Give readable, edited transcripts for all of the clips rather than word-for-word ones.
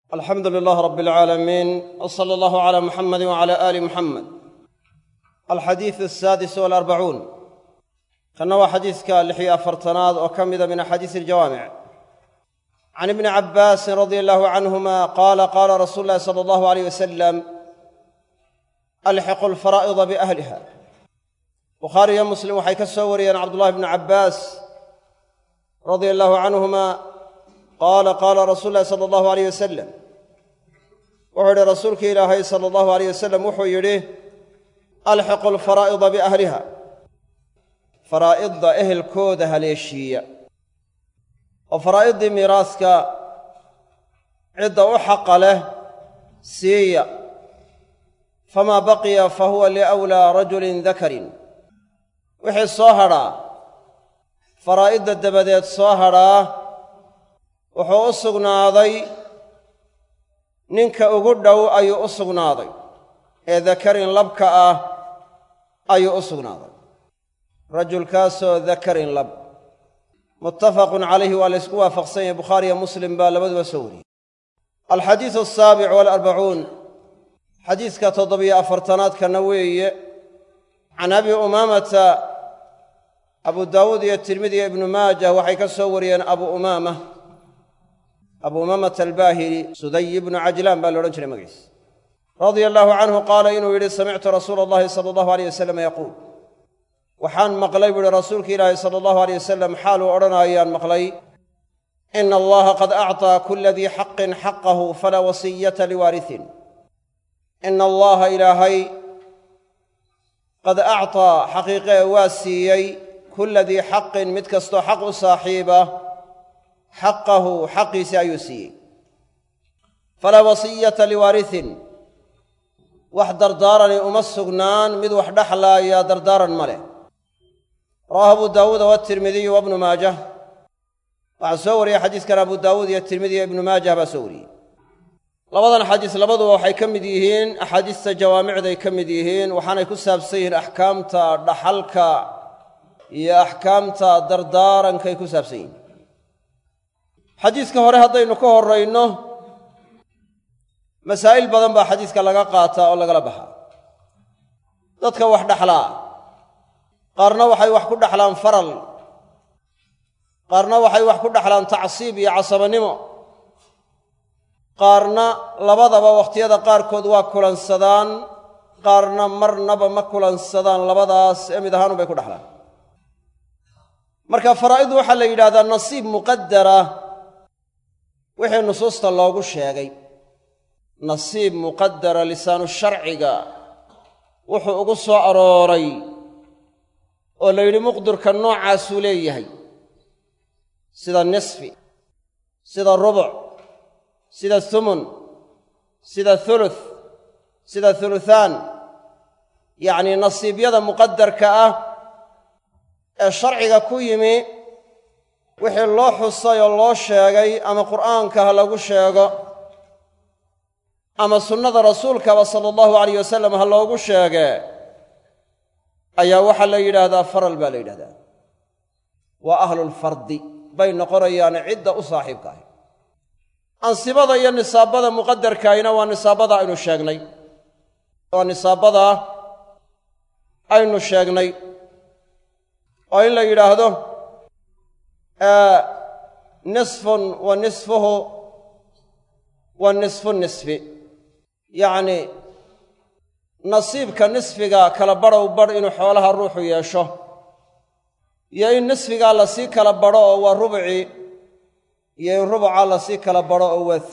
alxamdu lilah rab اlcaalamiin wsala allahu cala muxamadi wcala aali muxamed alxadiidu asaadis walarbacuun kanna waa xadiidka 46aad oo ka mida min axaadiisi aljawaamic can ibni cabbaasin radia allahu canhuma qaala qaala rasuulu llahi sala allahu alayh wasalam alxiqu alfaraa'ida biahliha bukhaari iyo muslim waxay ka soo wariyeen cabdullahi bni cabbaas radia allahu canhuma qaala qaala rasuulu llahi sala allahu alayh wasalam wuxuu yidhi rasuulkii ilaahay sala allahu alayh wasalam wuxuu yidhi alxiqu alfaraa'ida biahliha faraa'idda ehelkooda haleeshiiya oo faraa'iddii miiraaska cidda u xaqa leh siiya famaa baqiya fa huwa liawlaa rajulin dakarin wixii soo hadhaa faraa'idda dabadeed soo hadhaa wuxuu u sugnaaday ninka ugu dhow ayuu u sugnaaday ee dakarin labka ah ayuu u sugnaaday rajulkaasoo dakarin lab muttafaqun calayhi waa la ysku waafaqsan yahay bukhaari iyo muslim baa labaduba soo wariyey alxadiidu asaabic waalarbacuun xadiiska 74aadkana weeye can abi umaamata abu daawuud iyo tirmidi iyo ibnu maajah waxay ka soo wariyeen abu umaamata albaahili suday ibnu cajlaan baa la odhan jiray magaciisa radia allahu canhu qaala inuu yidhi samictu rasuula allahi sala allahu aleyh wasalam yaquul waxaan maqlay buu ihi rasuulka ilaahi sala allahu aleyh wasalam xaaluu odhanaayaan maqlay ina allaha qad acطaa kula dii xaqin xaqahu falaa wasiyata liwaarihin ina allaha ilaahay qad acطaa xaqiiqee waa siiyey kula dii xaqin mid kastoo xaq u saaxiiba xaqahu xaqiisii ayuu siiyey falaa wasiyata liwaarihin wax dardaarani uma sugnaan mid wax dhexlaaya dardaaran ma leh rawaahu abu daawuuda waatirmidiyu wabnu maajah waxaa soo wariyey xadiiskan abu daawuud iyo tirmidi iyo ibnu maajah baa soo wariyey labadan xadiis labaduba waxay ka mid yihiin axaadiista jawaamicday ka mid yihiin waxaanay ku saabsan yihiin axkaamta dhaxalka iyo axkaamta dardaarankay ku saabsan yihiin xadiiska hore haddaynu ka horrayno masaa'il badan baa xadiiska laga qaataa oo lagala baxaa dadka wax dhaxlaa qaarna waxay wax ku dhaxlaan faral qaarna waxay wax ku dhaxlaan tacsiib iyo casabannimo qaarna labadaba wakhtiyada qaarkood waa kulansadaan qaarna marnaba ma kulansadaan labadaas ee mid ahaanu bay ku dhaxlaan marka faraa'iddu waxaa la yidhahdaa nasiib muqadara wixii nusuusta loogu sheegay nasiib muqadara lisaanu sharciga wuxuu ugu soo arooray oo la yidhi muqdirka noocaasuu leeyahay sida nisfi sida rubuc sida humun sida thuluth sida thuluthaan yacnii nasiibyada muqadarka ah ee sharciga ku yimi wixii loo xusay oo loo sheegay ama qur'aanka ha lagu sheego ama sunnada rasuulkaba sala allahu alayh wasalam ha loogu sheegee ayaa waxaa la yidhaahdaa faral baa la yidhahdaa waa ahlulfardi bay noqonayaan cidda u saaxiibka ahy ansibada iyo nisaabada muqadarkaahina waa nisaabada aynu sheegnay waa nisaabada aynu sheegnay oo in la yidhaahdo nisfun wa nisfuhu wa nisfu nisfi yacnii nasiibka nisfiga kala badhow badh inuu xoolaha ruuxu yeesho iyo in nisfigaa lasii kala badho oo waa rubucii iyo in rubucaa lasii kala badho oo waa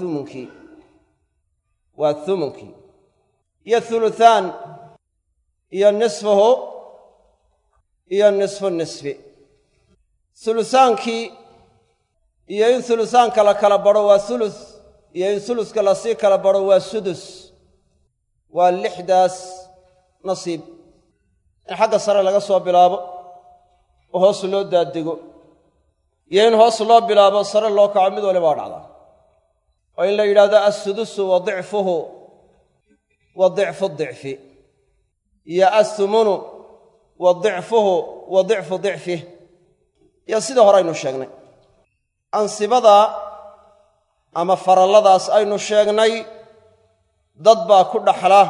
thumunkii iyo thuluthaan iyo nisfuhu iyo nisfu nisfi thuluthaankii iyo in thuluthaanka la kala badho waa thuluth iyo in thuluska lasii kala badho waa sudus waa 6daas nasiib in xagga sare laga soo bilaabo oo hoos loo daadego iyo in hoos loo bilaabo sare loo kaco mid waliba waa dhacdaa oo in la yidhahdo assudusu wa dicfuhu wa dicfu dicfi iyo athumunu wa dicfuhu wa dicfu dicfih iyo sidii hore aynu sheegnay ansibada ama faralladaas aynu sheegnay dad baa ku dhaxla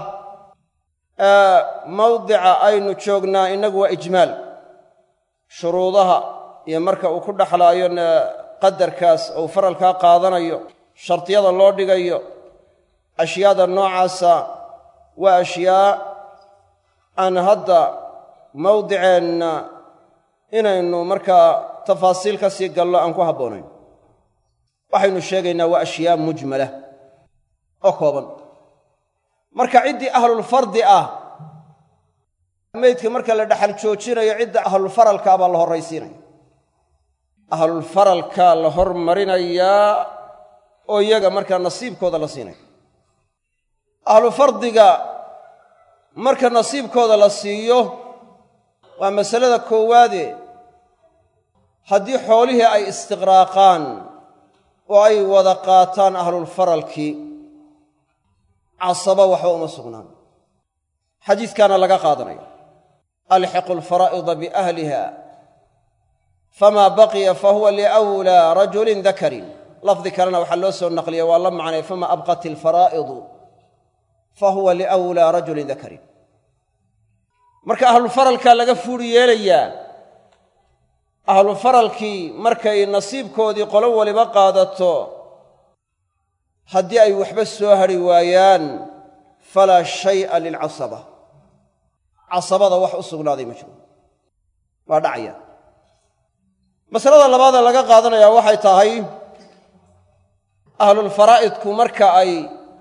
mawdica aynu joognaa innagu waa ijmaal shuruudaha iyo marka uu ku dhaxlaayo qadarkaas ou faralkaa qaadanayo shardiyada loo dhigayo ashyaada noocaasa waa ashyaa aan hadda mawdiceenna inaynu markaa tafaasiil ka sii gallo aan ku habboonayn waxaynu sheegaynaa waa ashyaa mujmala oo kooban marka ciddii ahlulfardi ah maydka marka la dhaxal joojinayo cidda ahlulfaralkaa baa la horraysiinaya ahlulfaralkaa la hormarinayaa oo iyaga markaa nasiibkooda la siinaya ahlufardiga marka nasiibkooda la siiyo waa masalada koowaade haddii xoolihii ay istiqraaqaan oo ay wada qaataan ahlulfaralkii casaba waxba uma sugnaan xadiiskaana laga qaadanaya alxiqu alfaraa'ida biahliha famaa baqiya fahuwa liwlaa rajulin dakarin lafdi kalena waxaa loo soo naqliya waa la macnay famaa abqat alfaraa'idu fahuwa liwlaa rajulin dakarin marka ahlufaralkaa laga fuuri yeelayaa ahlufaralkii markay nasiibkoodii qolo waliba qaadato haddii ay waxba soo hadhi waayaan falaa shay'a lilcasaba casabada wax u sugnaaday ma jiro waa dhacaya masalada labaadee laga qaadanayaa waxay tahay ahlulfaraa'idku marka ay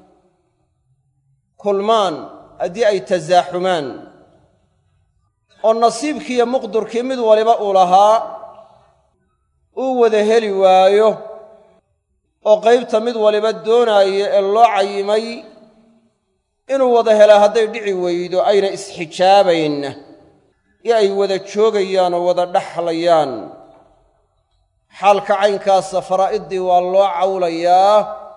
kulmaan haddii ay tasaaxumaan oo nasiibkii iyo muqdurkii mid waliba uu lahaa uu wada heli waayo oo qaybta mid waliba doonaayo ee loo cayimay inuu wada helaa hadday dhici weydo ayna isxijaabaynna iyo ay wada joogayaan oo wada dhaxlayaan xaalka caynkaasa faraa'iddii waa loo cawlayaa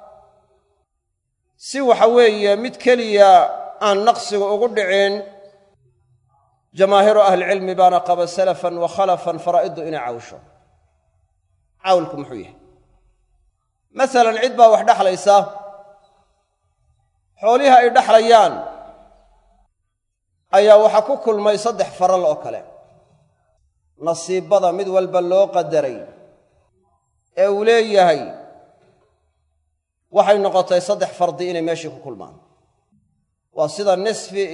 si waxa weeye mid keliya aan naqsiga ugu dhicin jamaahiiru ahlicilmi baana qaba salafan wa khalafan faraa'iddu inay cawsho cawlku muxuu yahay masalan cid baa wax dhexlaysa xoolihii ay dhexlayaan ayaa waxaa ku kulmay 3 faral oo kale nasiibada mid walba loo qadaray ee uu leeyahay waxay noqotay 3 fardi inay meeshii ku kulmaan waa sida nisfi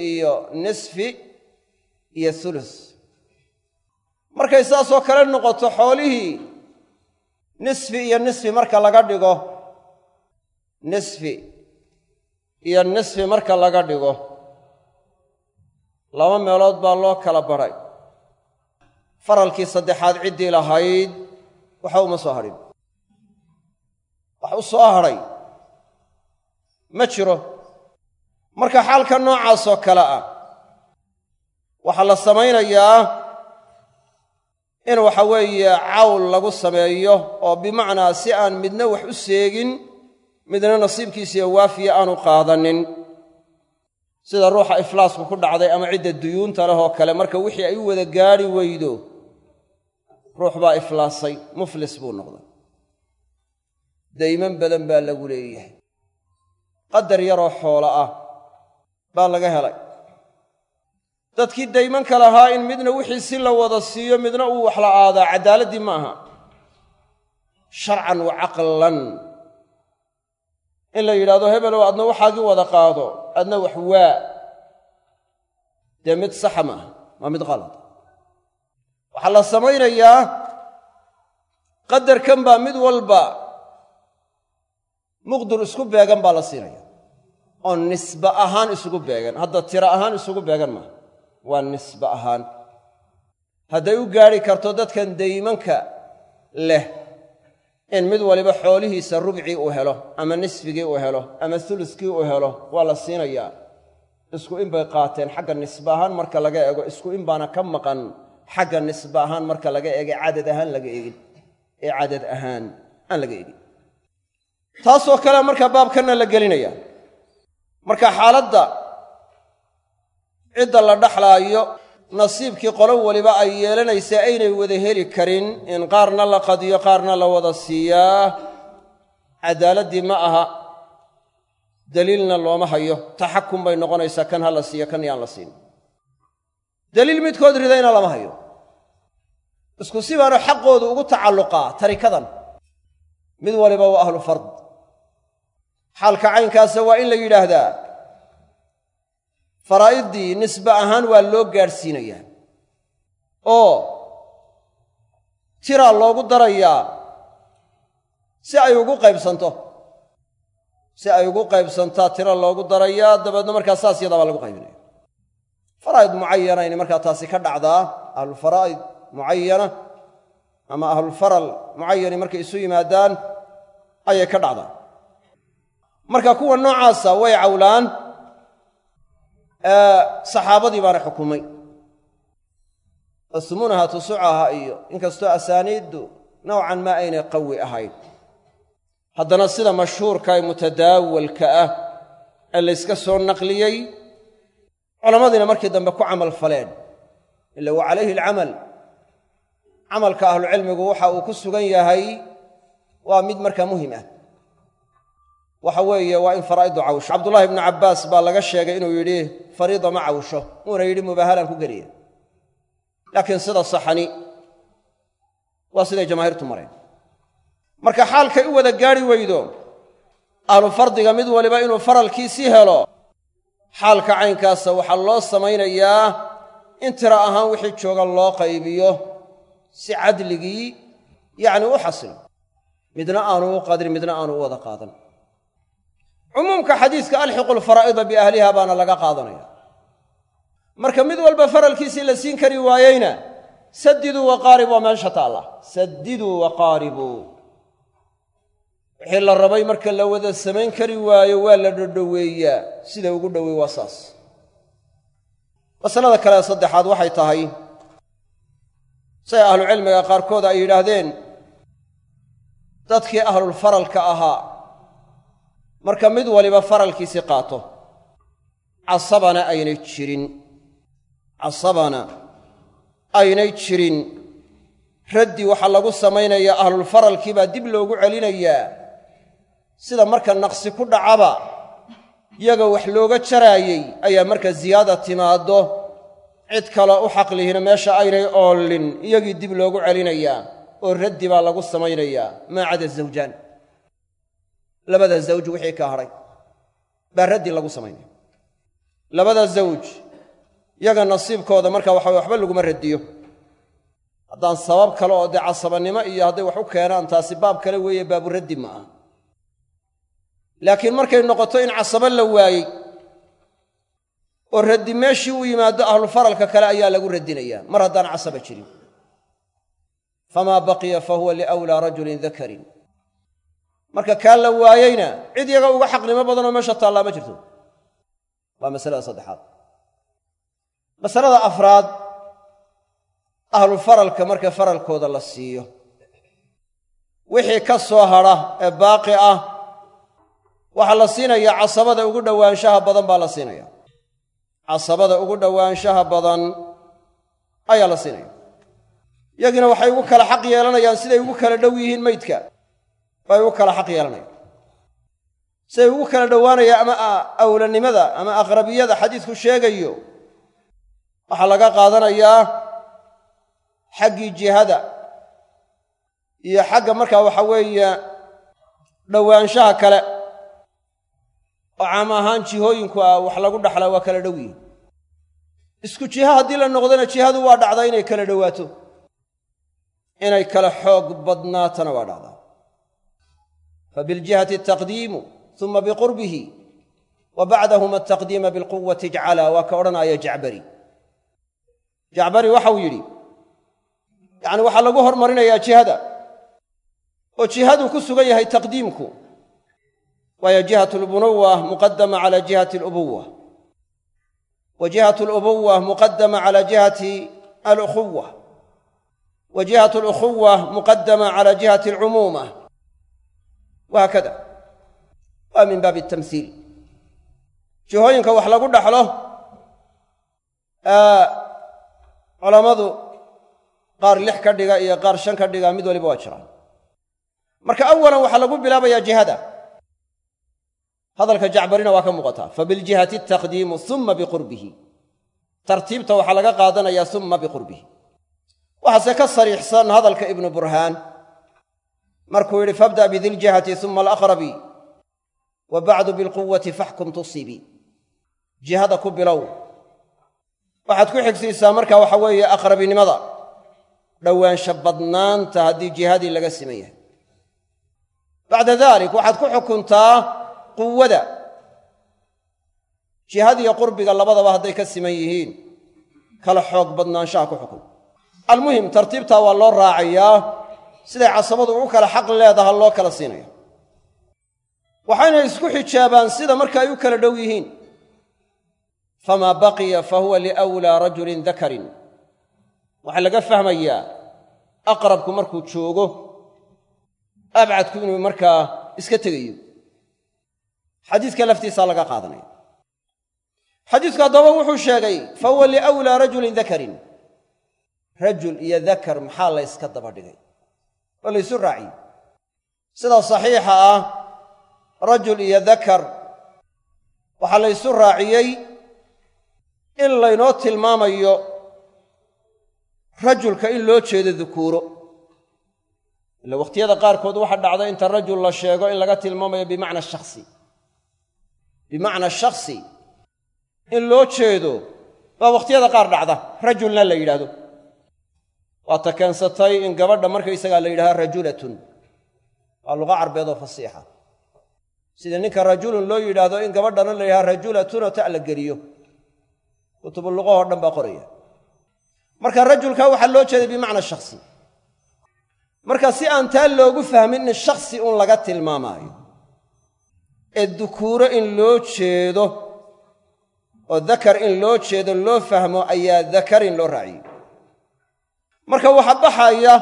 iyo thuluth markay saasoo kale noqoto xoolihii nisfi marka laga dhigo nisfi marka laga dhigo 2 meelood baa loo kala badhay faralkii saddexaad ciddii lahayd waxa uma soo hadhin wax u soo hadhay ma jiro marka xaalka noocaasoo kale ah waxaa la samaynayaa in waxa weeye cawl lagu sameeyo oo bimacnaa si aan midna wax u seegin midna nasiibkiisiiyo waafiya aanu qaadanin sida ruuxa iflaasku ku dhacday ama cidda duyuunta leh oo kale marka wixii ay u wada gaadhi weydo ruux baa iflaasay muflis buu noqday dayman badan baa lagu leeyahay qadar yaroo xoolo ah baa laga helay dadkii daymanka lahaa in midna wixii si la wada siiyo midna uu wax la aadaa caddaaladdii ma aha sharcan wa caqlan in la yidhaahdo hebelow adna waxaagii wada qaado adna wax waa dee mid saxa maaha waa mid qalad waxaa la samaynayaa qadarkan baa mid walba muqdur isku beegan baa la siinaya oo nisbe ahaan isugu beegan hadda tiro ahaan isugu beegan maaha waa nisbe ahaan hadday u gaadhi karto dadkan daymanka leh in mid waliba xoolihiisa rubcii uu helo ama nisfigii uu helo ama uluskii uu helo waa la siinayaa isku in bay qaateen xagga nisbe ahaan marka laga eego isku in baana ka maqan xagga nisbe ahaan marka laga eegay cadad ahaan laga eegin ee cadad ahaan aan laga eegin taasoo kale marka baabkanna la gelinaya marka xaaladda cidda la dhaxlaayo nasiibkii qolo waliba ay yeelanaysa aynay wada heli karin in qaarna la qadiyo qaarna la wada siiyaa cadaaladii ma aha daliilna looma hayo taxakum bay noqonaysaa kan ha la siiyo kan yaan la siin daliil midkood ridayna lama hayo isku si baanu xaqoodu ugu tacalluqaa tarikadan mid waliba waa ahlu fard xaalka caynkaasa waa in la yidhaahdaa faraa'idii nisbe ahaan waa loo gaadhsiinayaa oo tiraa loogu darayaa si ay ugu qaybsantaa tira loogu darayaa dabeedna markaa saas yadaa baa lagu qaybinaya faraa'id mucayana inay markaa taasi ka dhacdaa ahlulfaraa'id mucayana ama ahlulfaral mucayani markay isu yimaadaan ayay ka dhacdaa marka kuwa noocaasa way cawlaan saxaabadii baana xukumay asmunaha tusucaha iyo inkastoo asaaniiddu nowcan maa aynay qawi ahayn haddana sida mashhuurka ee mutadaawalka ah ee layska soo naqliyey culammadiina markii dambe ku camal faleen ila wa calayhi alcamal camalka ahlucilmigu waxa uu ku sugan yahay waa mid markaa muhim ah waxa weeye waa in faraa'iddu cawsho cabdullaahi ibnu cabbaas baa laga sheegay inuu yidhi fariida ma cawsho uuna yidhi mubaahalaan ku geliya laakiin sida saxani waa siday jamaahiirtu mareen marka xaalkay u wada gaadhi weydo ahlu fardiga mid waliba inuu faralkiisii helo xaalka caynkaasa waxaa loo samaynayaa in tira ahaan wixii jooga loo qaybiyo si cadligii yacni u xasilo midna aanu u qadrin midna aanu u wada qaadan cumuumka xadiiska alxiqu lfaraa'ida biahliha baana laga qaadanaya marka mid walba faralkiisii la siin kari waayeyna sadiduu waqaaribuu waa meesha taalla sadiduu waqaaribuu wixii la rabay marka la wada samayn kari waayo waa la dhodhoweeyaa sida ugu dhowey waa saas masalada kale saddexaad waxay tahay say ahlucilmiga qaarkood ay yidhaahdeen dadkii ahlulfaralka ahaa marka mid waliba faralkiisii qaato casabana aynay jirin raddi waxaa lagu samaynayaa ahlulfaralkii baa dib loogu celinayaa sida marka naqsi ku dhacaba yaga wax looga jaraayey ayaa marka ziyaada timaaddo cid kale u xaqlihina meesha aynay oolin iyagii dib loogu celinayaa oo raddi baa lagu samaynayaa maa cada zawjaan labada zawj wixii ka hadhay baa raddi lagu samaynaya labada zawj yaga nasiibkooda marka waxba laguma radiyo haddaan sabab kale oo dee casabannimo iyo hadday wax u keenaan taasi baab kale weeye baaburaddi ma aha laakiin markay noqoto in casabo la waayey oo raddi meeshii u yimaado ahlufaralka kale ayaa lagu radinayaa mar haddaan casaba jirin famaa baqiya fa huwa liawlaa rajulin dakarin marka kaa la waayeyna cid yaga uga xaqnimo badanoo meesha taallaa ma jirto waa masalada saddexaad masalada afraad ahlufaralka marka faralkooda la siiyo wixii ka soo hadha ee baaqi ah waxaa la siinayaa casabada ugu dhowaanshaha badan baa la siinaya casabada ugu dhowaanshaha badan ayaa la siinaya yagiina waxay ugu kala xaq yeelanayaan siday ugu kala dhow yihiin maydka bay ugu kala xaq yeelanayaan siday ugu kala dhowaanayaan ama awlanimada ama aqrabiyada xadiidku sheegayo waxaa laga qaadanayaa xaggii jihada iyo xagga markaa waxa weeye dhowaanshaha kale oo caam ahaan jihooyinku wax lagu dhaxlaa waa kala dhow yihin isku jiha haddii la noqdona jihadu waa dhacdaa inay kala dhowaato inay kala xoog badnaatana waa dhacdaa fabiljihati ataqdiimu uma biqurbihi wa bacdahuma ataqdiima bilquwati ijcala waa ka odhanaya jacbari waxau yidhi yacni waxaa lagu hormarinayaa jihada oo jihaduu ku sugan yahay taqdiimku waayo jihatu albunuwa muqadama cala jihati alubuwa wa jihatu alubuwa muqadama cala jihati alukhuwa wa jihatu alukhuwa muqadama cala jihati alcumuuma wahaakada waa min baabi atamhiil jihooyinka wax lagu dhaxlo culammadu qaar 6 ka dhiga iyo qaar 5 ka dhiga mid waliba waa jiraan marka awalan waxaa lagu bilaabayaa jihada hadalka jacbarina waa ka muuqataa fabiljihati taqdiimu uma biqurbihi tartiibta waxaa laga qaadanayaa uma biqurbihi waxaase ka sariixsan hadalka ibnu burhaan markuu yidhi fabda bidiljihati uma alaqrabi wa bacdu bilquwati faxkum tusibi jihada ku bilow waxaad ku xigsiisaa marka waxa weeye aqrabinimada dhowaansha badnaanta haddii jihadii laga siman yahay bacda dalik waxaad ku xukuntaa quwada jihadiyo qurbiga labadaba hadday ka siman yihiin kala xoog badnaanshaha ku xukun almuhim tartiibtaa waa loo raacayaa siday casabadu u kala xaq leedaha loo kala siinaya waxayna isku xijaabaan sida marka ay u kala dhow yihiin famaa baqiya fahuwa liwlaa rajulin dakarin waxaa laga fahmayaa aqrabku markuu joogo abcadku inuu markaa iska tegayo xadiiska laftiisaa laga qaadanaya xadiisku haddaba wuxuu sheegay fahuwa liwlaa rajulin dakarin rajul iyo dakar maxaa la yska daba dhigay oo laysu raaciyey sidaa saxiixa ah rajul iyo dakar waxaa laysu raaciyey in laynoo tilmaamayo rajulka in loo jeedo dukuuro ila wakhtiyada qaarkood waxaa dhacda inta rajul la sheego in laga tilmaamayo bimacna shakhsi in loo jeedo baa wakhtiyada qaar dhacda rajulna la yidhaahdo waata keensatay in gabadha markaysagaa la yidhahda rajulatun waa luqa carbeed oo fasiixa sida ninka rajulun loo yidhaahdo in gabadhana la yidhahda rajulatunoo ta' la geliyo kutubu luqahoo dhan baa qoraya marka rajulka waxaa loo jeeday bimacna shakhsi marka si aan taa loogu fahmin in shakhsi un laga tilmaamaayo ee dukuuro in loo jeedo oo dakar in loo jeedo loo fahmo ayaa dakarin loo raaciyey marka waxa baxaya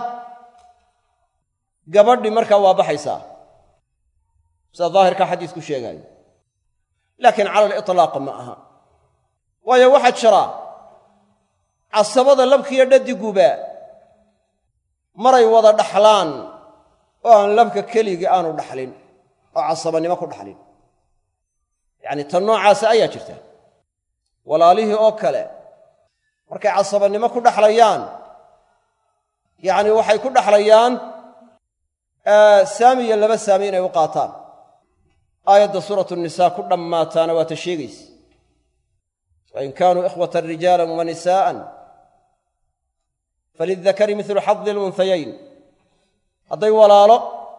gabadhi markaa waa baxaysaa sida daahirka xadiisku sheegaayo laakiin cala aliطlaaq ma aha waayo waxaa jira casabada labkiiyo dhadiguba maray wada dhaxlaan oo aan labka keligii aanu dhaxlin oo casabanimo ku dhaxlin yacni tan noocaasa ayaa jirta walaalihii oo kale markay casabannimo ku dhaxlayaan yacni waxay ku dhaxlayaan saami iyo laba saami inay u qaataan aayadda suuratu nisaa ku dhammaataana waa ta sheegaysa wain kaanuu ikhwatan rijaalan wa nisaa'an falildakari midlu xadi alunhayayn hadday walaalo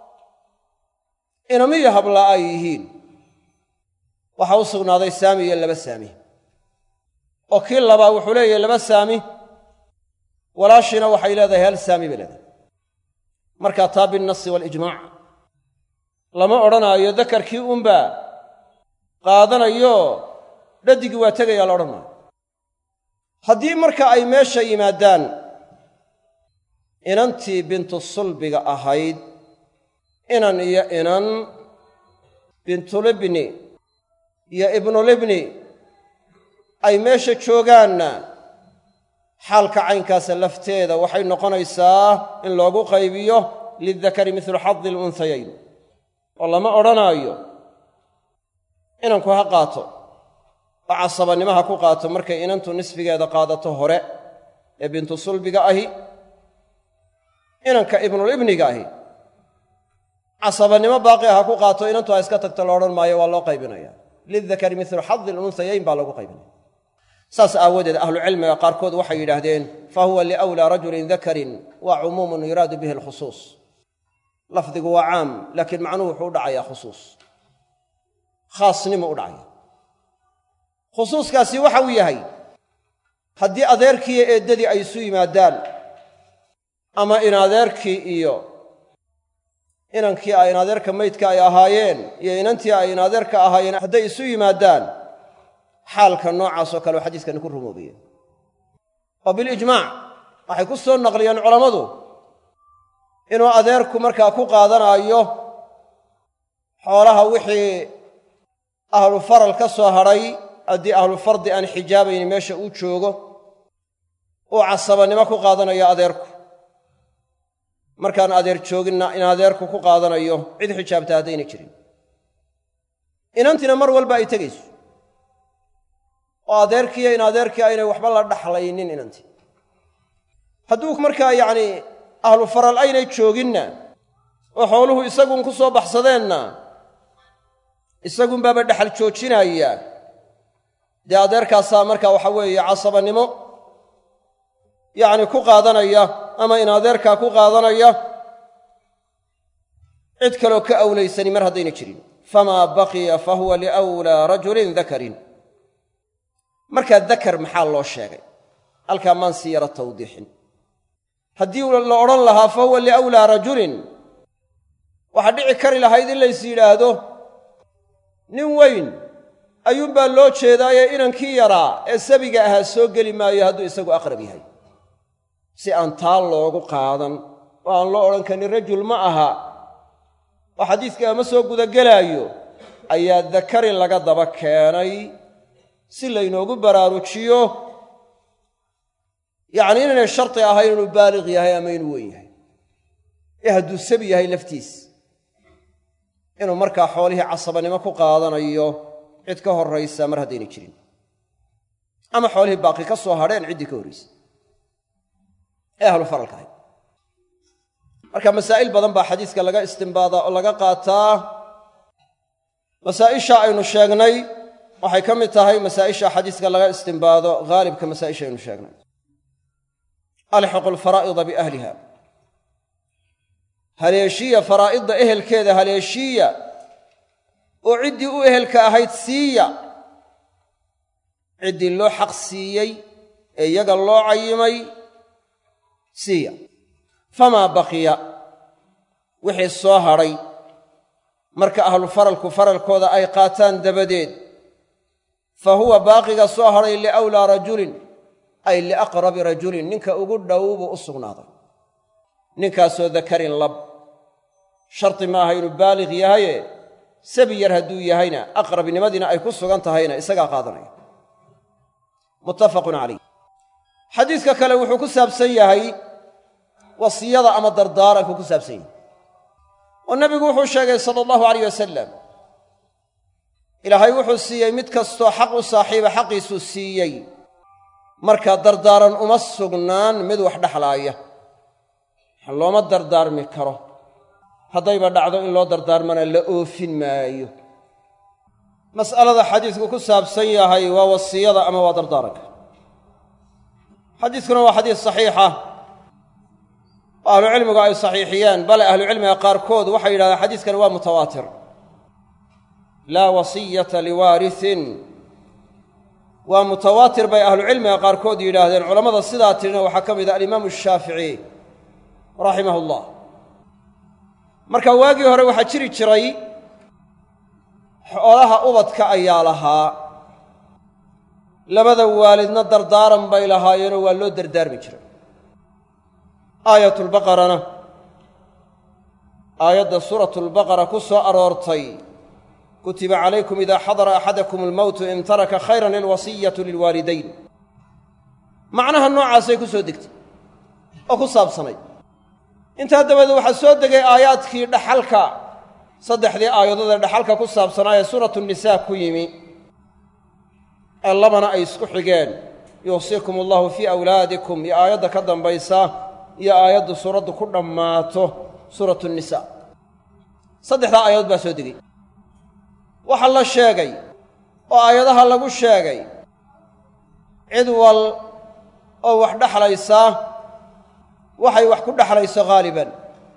inamiyo habla ay yihiin waxaa u sugnaaday saami iyo laba saami oo kii labaa wuxuu leeyahay laba saami walaashiina waxay leedahay hal saami bay leedahay markaa taa binnasi waalijmaac lama odhanaayo dakarkii unbaa qaadanayo dhadigii waa tegayaa la odhan maayo haddii marka ay meesha yimaadaan inantii bintu sulbiga ahayd inan iyo inan bintulibni iyo ibnulibni ay meesha joogaanna xaalka caynkaasa lafteeda waxay noqonaysaa in loogu qaybiyo lildakari midlu xadi alunhayayn oo lama odhanaayo inanku ha qaato oo casabannimo ha ku qaato markay inantu nisfigeeda qaadato hore ee bintu sulbiga ahi inanka ibnulibniga ahi casabannimo baaqi ha ku qaato inantu ha iska tagto la odhan maayo waa loo qaybinaya lildakari midlu xadi alunhayayn baa loogu qaybinaya saas aawadeed ahlucilmiga qaarkood waxay yidhaahdeen fa huwa liwlaa rajulin dakarin waa cumuumun yuraadu bihi alkhusuus lafdigu waa caam laakiin macnuhu wuxuu u dhacayaa khusuus khaasnimo u dhacaya khusuuskaasi waxa uu yahay haddii adeerkiiyo eeddadii ay isu yimaadaan ama inadeerkii iyo inankii ay inadeerka maydka ay ahaayeen iyo inantii ay inadeerka ahaayeen hadday isu yimaadaan xaalka noocaasoo kale oo xadiiskani ku rumoobayeen oo bilijmaac waxay ku soo naqliyeen culammadu inuu adeerku markaa ku qaadanaayo xoolaha wixii ahlu faral ka soo hadhay haddii ahlufardi aan xijaabayni meesha uu joogo uu casabannimo ku qaadanayo adeerku markaan adeer jooginna in adeerku ku qaadanayo cid xijaabta haddayna jirin inantina mar walba ay tegayso oo adeerkiiyo in adeerkii aynay waxba la dhaxlaynin inantii hadduu markaa yacnii ahlu faral aynay jooginna oo xooluhu isaguun ku soo baxsadeenna isagunbaaba dhaxal joojinaya dee adeerkaasaa markaa waxa weeye casabannimo yacni ku qaadanaya ama in adeerkaa ku qaadanaya cid kaloo ka awlaysani mar haddayna jirin famaa baqiya fa huwa liwlaa rajulin dakarin markaa dakar maxaa loo sheegay halkaa maan sii yara tawdiixin haddii la odhan lahaa fa huwa liwlaa rajulin waxaa dhici kari lahayd in lays yidhaahdo nin weyn ayuunbaa loo jeedaaye inankii yaraa ee sabiga ahaa soo geli maayo hadduu isagu aqrab yahay si aan taa loogu qaadan oo aan loo odhan karin rajul ma aha oo xadiiska ama soo gudagelaayo ayaa dakarin laga daba keenay si laynoogu baraarujiyo yacnii inaynay sharti ahayn inuu baaliq yahay ama inuu weyn yahay ee hadduu sabi yahay laftiis inuu markaa xoolihii casabannimo ku qaadanayo cid ka horraysa mar haddayna jirin ama xoolihii baaqi ka soo hadheen ciddii ka horraysay ee ahlu faralka ahay marka masaa'il badan baa xadiiska laga istimbaadaa oo laga qaataa masaa'isha aynu sheegnay waxay ka mid tahay masaa'isha xadiiska laga istimbaado haalibka masaa'isha aynu sheegnay alxiqu alfaraa'ida biahliha haleeshiya faraa'idda ehelkeeda haleeshiya oo ciddii u ehelka ahayd siiya ciddii loo xaq siiyey ee iyaga loo cayimay siiya famaa baqiya wixii soo hadhay marka ahlu faralku faralkooda ay qaataan dabadeed fa huwa baaqiga soo hadhay liwlaa rajulin ay liaqrabi rajulin ninka ugu dhow buu u sugnaaday ninkaasoo dakarin lab sharti maaha inuu baaliq yahaye sabi yar hadduu yahayna aqrabnimadiina ay ku sugan tahayna isagaa qaadanaya muttafaqun calayh xadiiska kale wuxuu ku saabsan yahay wasiyada ama dardaaranku ku saabsan yahay oo nebigu wuxuu sheegay sala allahu alayh wasalam ilaahay wuxuu siiyey mid kastoo xaq u saaxiiba xaqiisuu siiyey markaa dardaaran uma sugnaan mid wax dhexlaaya looma dardaarmi karo haddayba dhacdo in loo dardaarmana la oofin maayo mas'alada xadiisku ku saabsan yahay waa wasiyada ama waa dardaaranka xadiiskuna waa xadiis saxiixa oo ahlucilmigu ay saxiixiyeen bale ahlucilmiga qaarkood waxay yidhahdeen xadiiskani waa mutawaatir laa wasiyata liwaarisin waa mutawaatir bay ahlucilmiga qaarkood yidhaahdeen culammada sidaa tirina waxaa ka mid ah alimaamu shaafici raximahu llah marka waagii hore waxaa jiri jiray xoolaha ubadka ayaa lahaa labada waalidna dardaaran bay lahaayeenoo waa loo dardaarmi jiray aayatulbaqarana aayadda suuratulbaqara ku soo aroortay kutiba calaykum idaa xadara axadakum almowtu in taraka khayran ilwasiyatu lilwaalidayn macnaha noocaasay ku soo degtay oo ku saabsanay intaa dabadeed waxaa soo degay aayaadkii dhaxalka saddexdii aayadood ee dhaxalka ku saabsanaa ee suuratu nisaa ku yimi ee labana ay isku xigeen yuusiikum allahu fii awlaadikum iyo aayadda ka dambaysa iyo aayaddu suuraddu ku dhammaato suuratu nisaa saddexdaa aayadood baa soo degay waxaa la sheegay oo aayadaha lagu sheegay cid wal oo wax dhexlaysaa waxay wax ku dhexlayso haaliban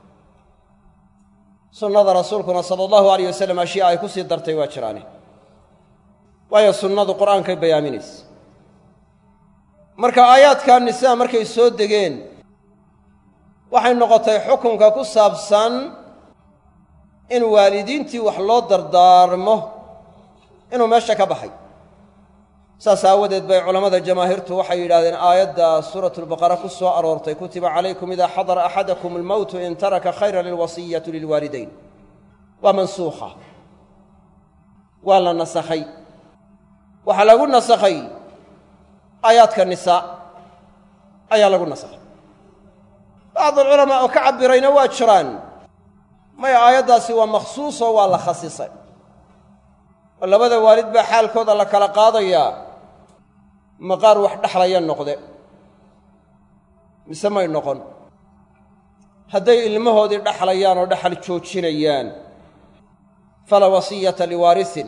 sunnada rasuulkuna sala allahu alayh wasalam ashyaa ay ku sii dartay waa jiraane waayo sunnadu qur'aankay bayaaminaysa marka aayaadka nisaa markay soo degeen waxay noqotay xukunka ku saabsan in waalidiintii wax loo dardaarmo inuu meesha ka baxay saas aawadeed bay culammada jamaahiirtu waxay yidhahdeen aayadda suuratulbaqara ku soo aroortay kutiba calaykum idaa xadara axadakum almowtu in taraka khayran lilwasiyatu lilwaalidayn waa mansuukha waa la nasakhay waxaa lagu nasakhay aayaadka nisaa ayaa lagu nasakhay bacd alculamaa oo ka cabbirayna waa jiraan maya aayaddaasi waa makhsuusoo waa la khasisay oo labada waalid baa xaalkooda la kala qaadayaa ma qaar wax dhexlaya noqde mise may noqon hadday ilmahoodii dhexlayaan oo dhexal joojinayaan falaa wasiyata liwaarisin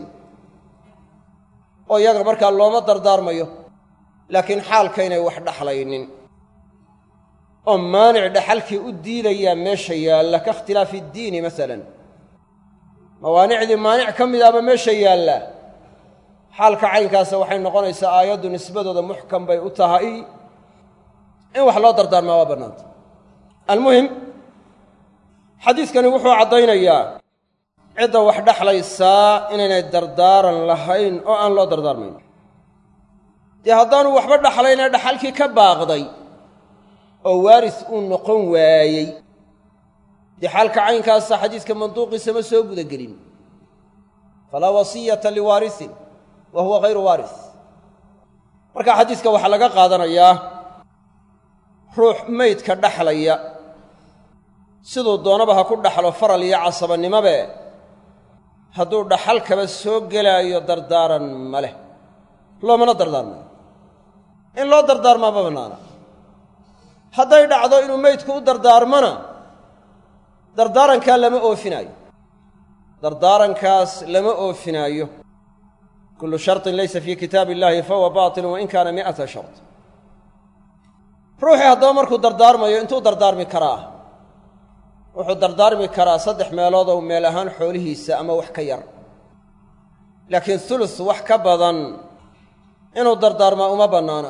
oo iyaga markaa looma dardaarmayo laakiin xaalka inay wax dhexlaynin oo maanic dhexalkii u diidayaa meesha yaalla ka ikhtilaafi iddiini masalan mawaanicdii maanic ka midaaba meesha yaalla xaalka caynkaasa waxay noqonaysaa aayaddu nisbadooda muxkam bay u tahay in wax loo dardaarmaa waa bannaanta almuhim xadiidkani wuxuu caddaynayaa cidda wax dhexlaysaa inaynay dardaaran lahayn oo aan loo dardaarmayn dee haddaanu waxba dhexlaynee dhaxalkii ka baaqday oo waaris uu noqon waayey dee xaalka caynkaasa xadiiska manduuqiisa ma soo gudagelin falaa wasiyata liwaarisin wa huwa hayru waaris marka xadiiska waxaa laga qaadanayaa ruux meydka dhexlaya siduu doonaba ha ku dhaxlo faral iyo casabannimobe hadduu dhaxalkaba soo gelaayo dardaaran ma leh loomana dardaarmayo in loo dardaarmaa ma bannaana hadday dhacdo inuu meydku u dardaarmona dardaarankaa lama oofinaayo dardaarankaas lama oofinaayo kullu sharطin laysa fii kitaabi illaahi fahuwa baatilun wain kaana mi'ata shart ruuxii haddaba markuu dardaarmayo intuu dardaarmi karaa wuxuu dardaarmi karaa 3 meelood oo meel ahaan xoolihiisa ama wax ka yar laakiin ulus wax ka badan inuu dardaarmaa uma bannaana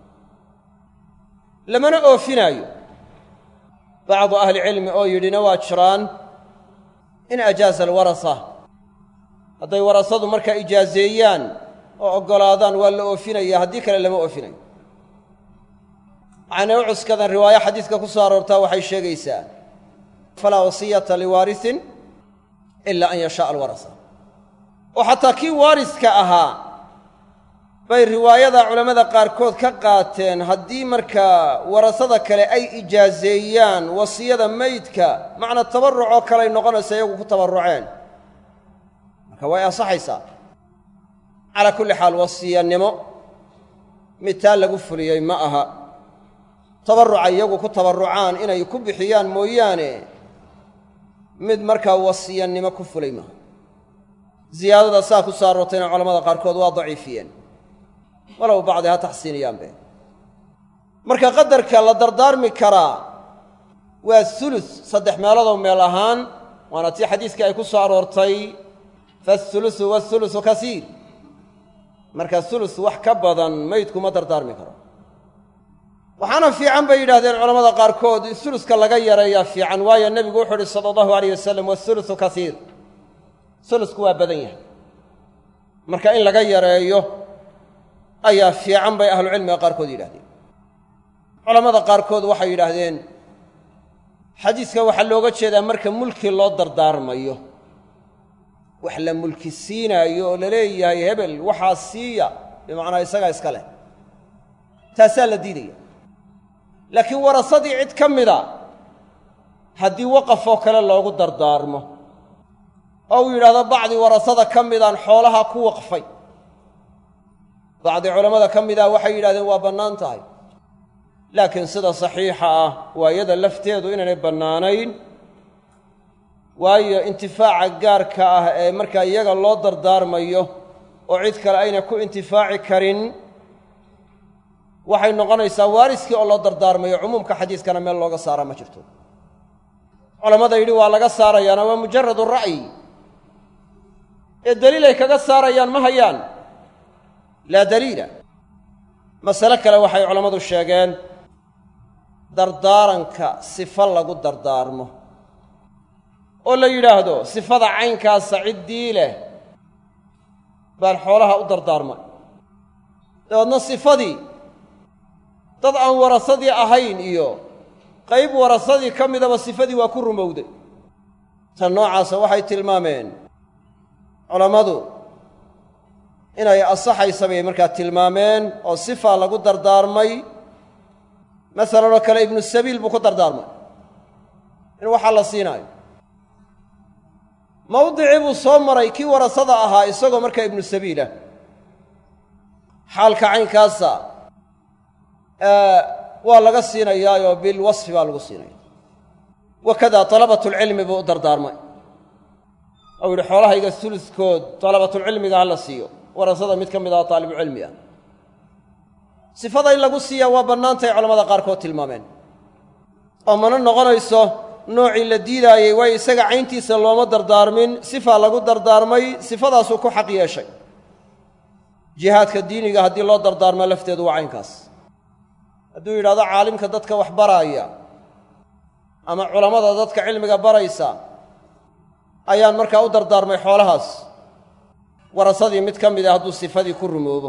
lamana oofinaayo bacdu ahlicilmi oo yidhina waa jiraan in ajaaza alwarasa hadday warasadu markaa ijaazeeyaan oo oggolaadaan waa la oofinaya haddii kale lama oofinayo waxayna u cuskadan riwaayo xadiidka ku soo aroortaa waxay sheegaysaa falaa wasiyata liwaarisin ilaa an yashaaa alwarasa oo xataa kii waariska ahaa bay riwaayada culammada qaarkood ka qaateen haddii markaa warasada kale ay ijaazeeyaan wasiyada meydka macna tabarruc oo kaley noqonaysa iyagu ku tabarruceen marka way ansaxaysaa calaa kulli xaal wasiyannimo mid taa lagu fuliyey ma aha tabarruca iyagu ku tabarrucaan inay ku bixiyaan mooyaane mid markaa wasiyannimo ku fulay maaha ziyaadada saa ku soo aroortayna culamada qaarkood waa daciifiyeen walow bacdi ha taxsiiniyaanbe marka qadarka la dardaarmi karaa waa ulus 3 meeloodoo meel ahaan waana tii xadiiskii ay ku soo aroortay faاhulusu waاhulusu kasiir marka ulus wax ka badan meydku ma dardaarmi karo waxaana fiican bay yidhahdeen culamada qaarkood uluska laga yareeyaa fiican waayo nebigu wuxuu uhi sala allahu alayh wasalam waahulusu kasiir ulusku waa badan yahay marka in laga yareeyo ayaa fiican bay ahlucilmiga qaarkood yidhahdeen culammada qaarkood waxay yidhaahdeen xadiiska waxaa looga jeedaa marka mulki loo dardaarmayo wax la mulki siinaayo oo la leeyahay hebel waxaa siiya bimacnaa isagaa iska leh taasaa la diidaya laakiin warasadii cid ka mida haddii waqafoo kale loogu dardaarmo oo uu yidhahdo bacdi warasada ka midaan xoolaha ku waqfay bacdi culammada ka mida waxay yidhahdeen waa bannaan tahay laakiin sida saxiixa ah waa iyada lafteedu inaanay bannaanayn waayo intifaaca gaarka ah ee markaa iyaga loo dardaarmayo oo cid kale ayna ku intifaaci karin waxay noqonaysaa waariskii oo loo dardaarmayo cumuumka xadiiskana meel looga saaraa ma jirto culammada yidhi waa laga saarayaana waa mujaradu ra'yi ee daliilay kaga saarayaan ma hayaan laa daliila masale kale waxay culammadu sheegeen dardaaranka sifo lagu dardaarmo oo la yidhaahdo sifada caynkaasa ciddii leh baan xoolaha u dardaarmay dabeedna sifadii dad aan warasadii ahayn iyo qayb warasadii ka midaba sifadii waa ku rumowday tan noocaasa waxay tilmaameen culammadu inay asaxaysa bay markaa tilmaameen oo sifaa lagu dardaarmay masalan oo kale ibnu sabiil buu ku dardaarmay in waxaa la siinaayo mawdicii buu soo maray kii warasada ahaa isagoo markaa ibnu sabiilah xaalka caynkaasa waa laga siinayaayoo bilwasfi baa lagu siinaya wakadaa talabatulcilmi buu u dardaarmay ou yidhi xoolahayga suludkood dalabatulcilmiga ha la siiyo warasada mid ka mid aha taalibucilmi ah sifada in lagu siiyaa waa bannaantay culamada qaarkood tilmaameen oo mana noqonayso noocii la diidaayey waayo isaga cayntiisa looma dardaarmin sifaa lagu dardaarmay sifadaasuu ku xaq yeeshay jihaadka diiniga haddii loo dardaarmo lafteedu waa caynkaas hadduu yidhahdo caalimka dadka wax baraaya ama culammada dadka cilmiga baraysa ayaan markaa u dardaarmay xoolahaas warasadii mid ka mid ah hadduu sifadii ku rumoobo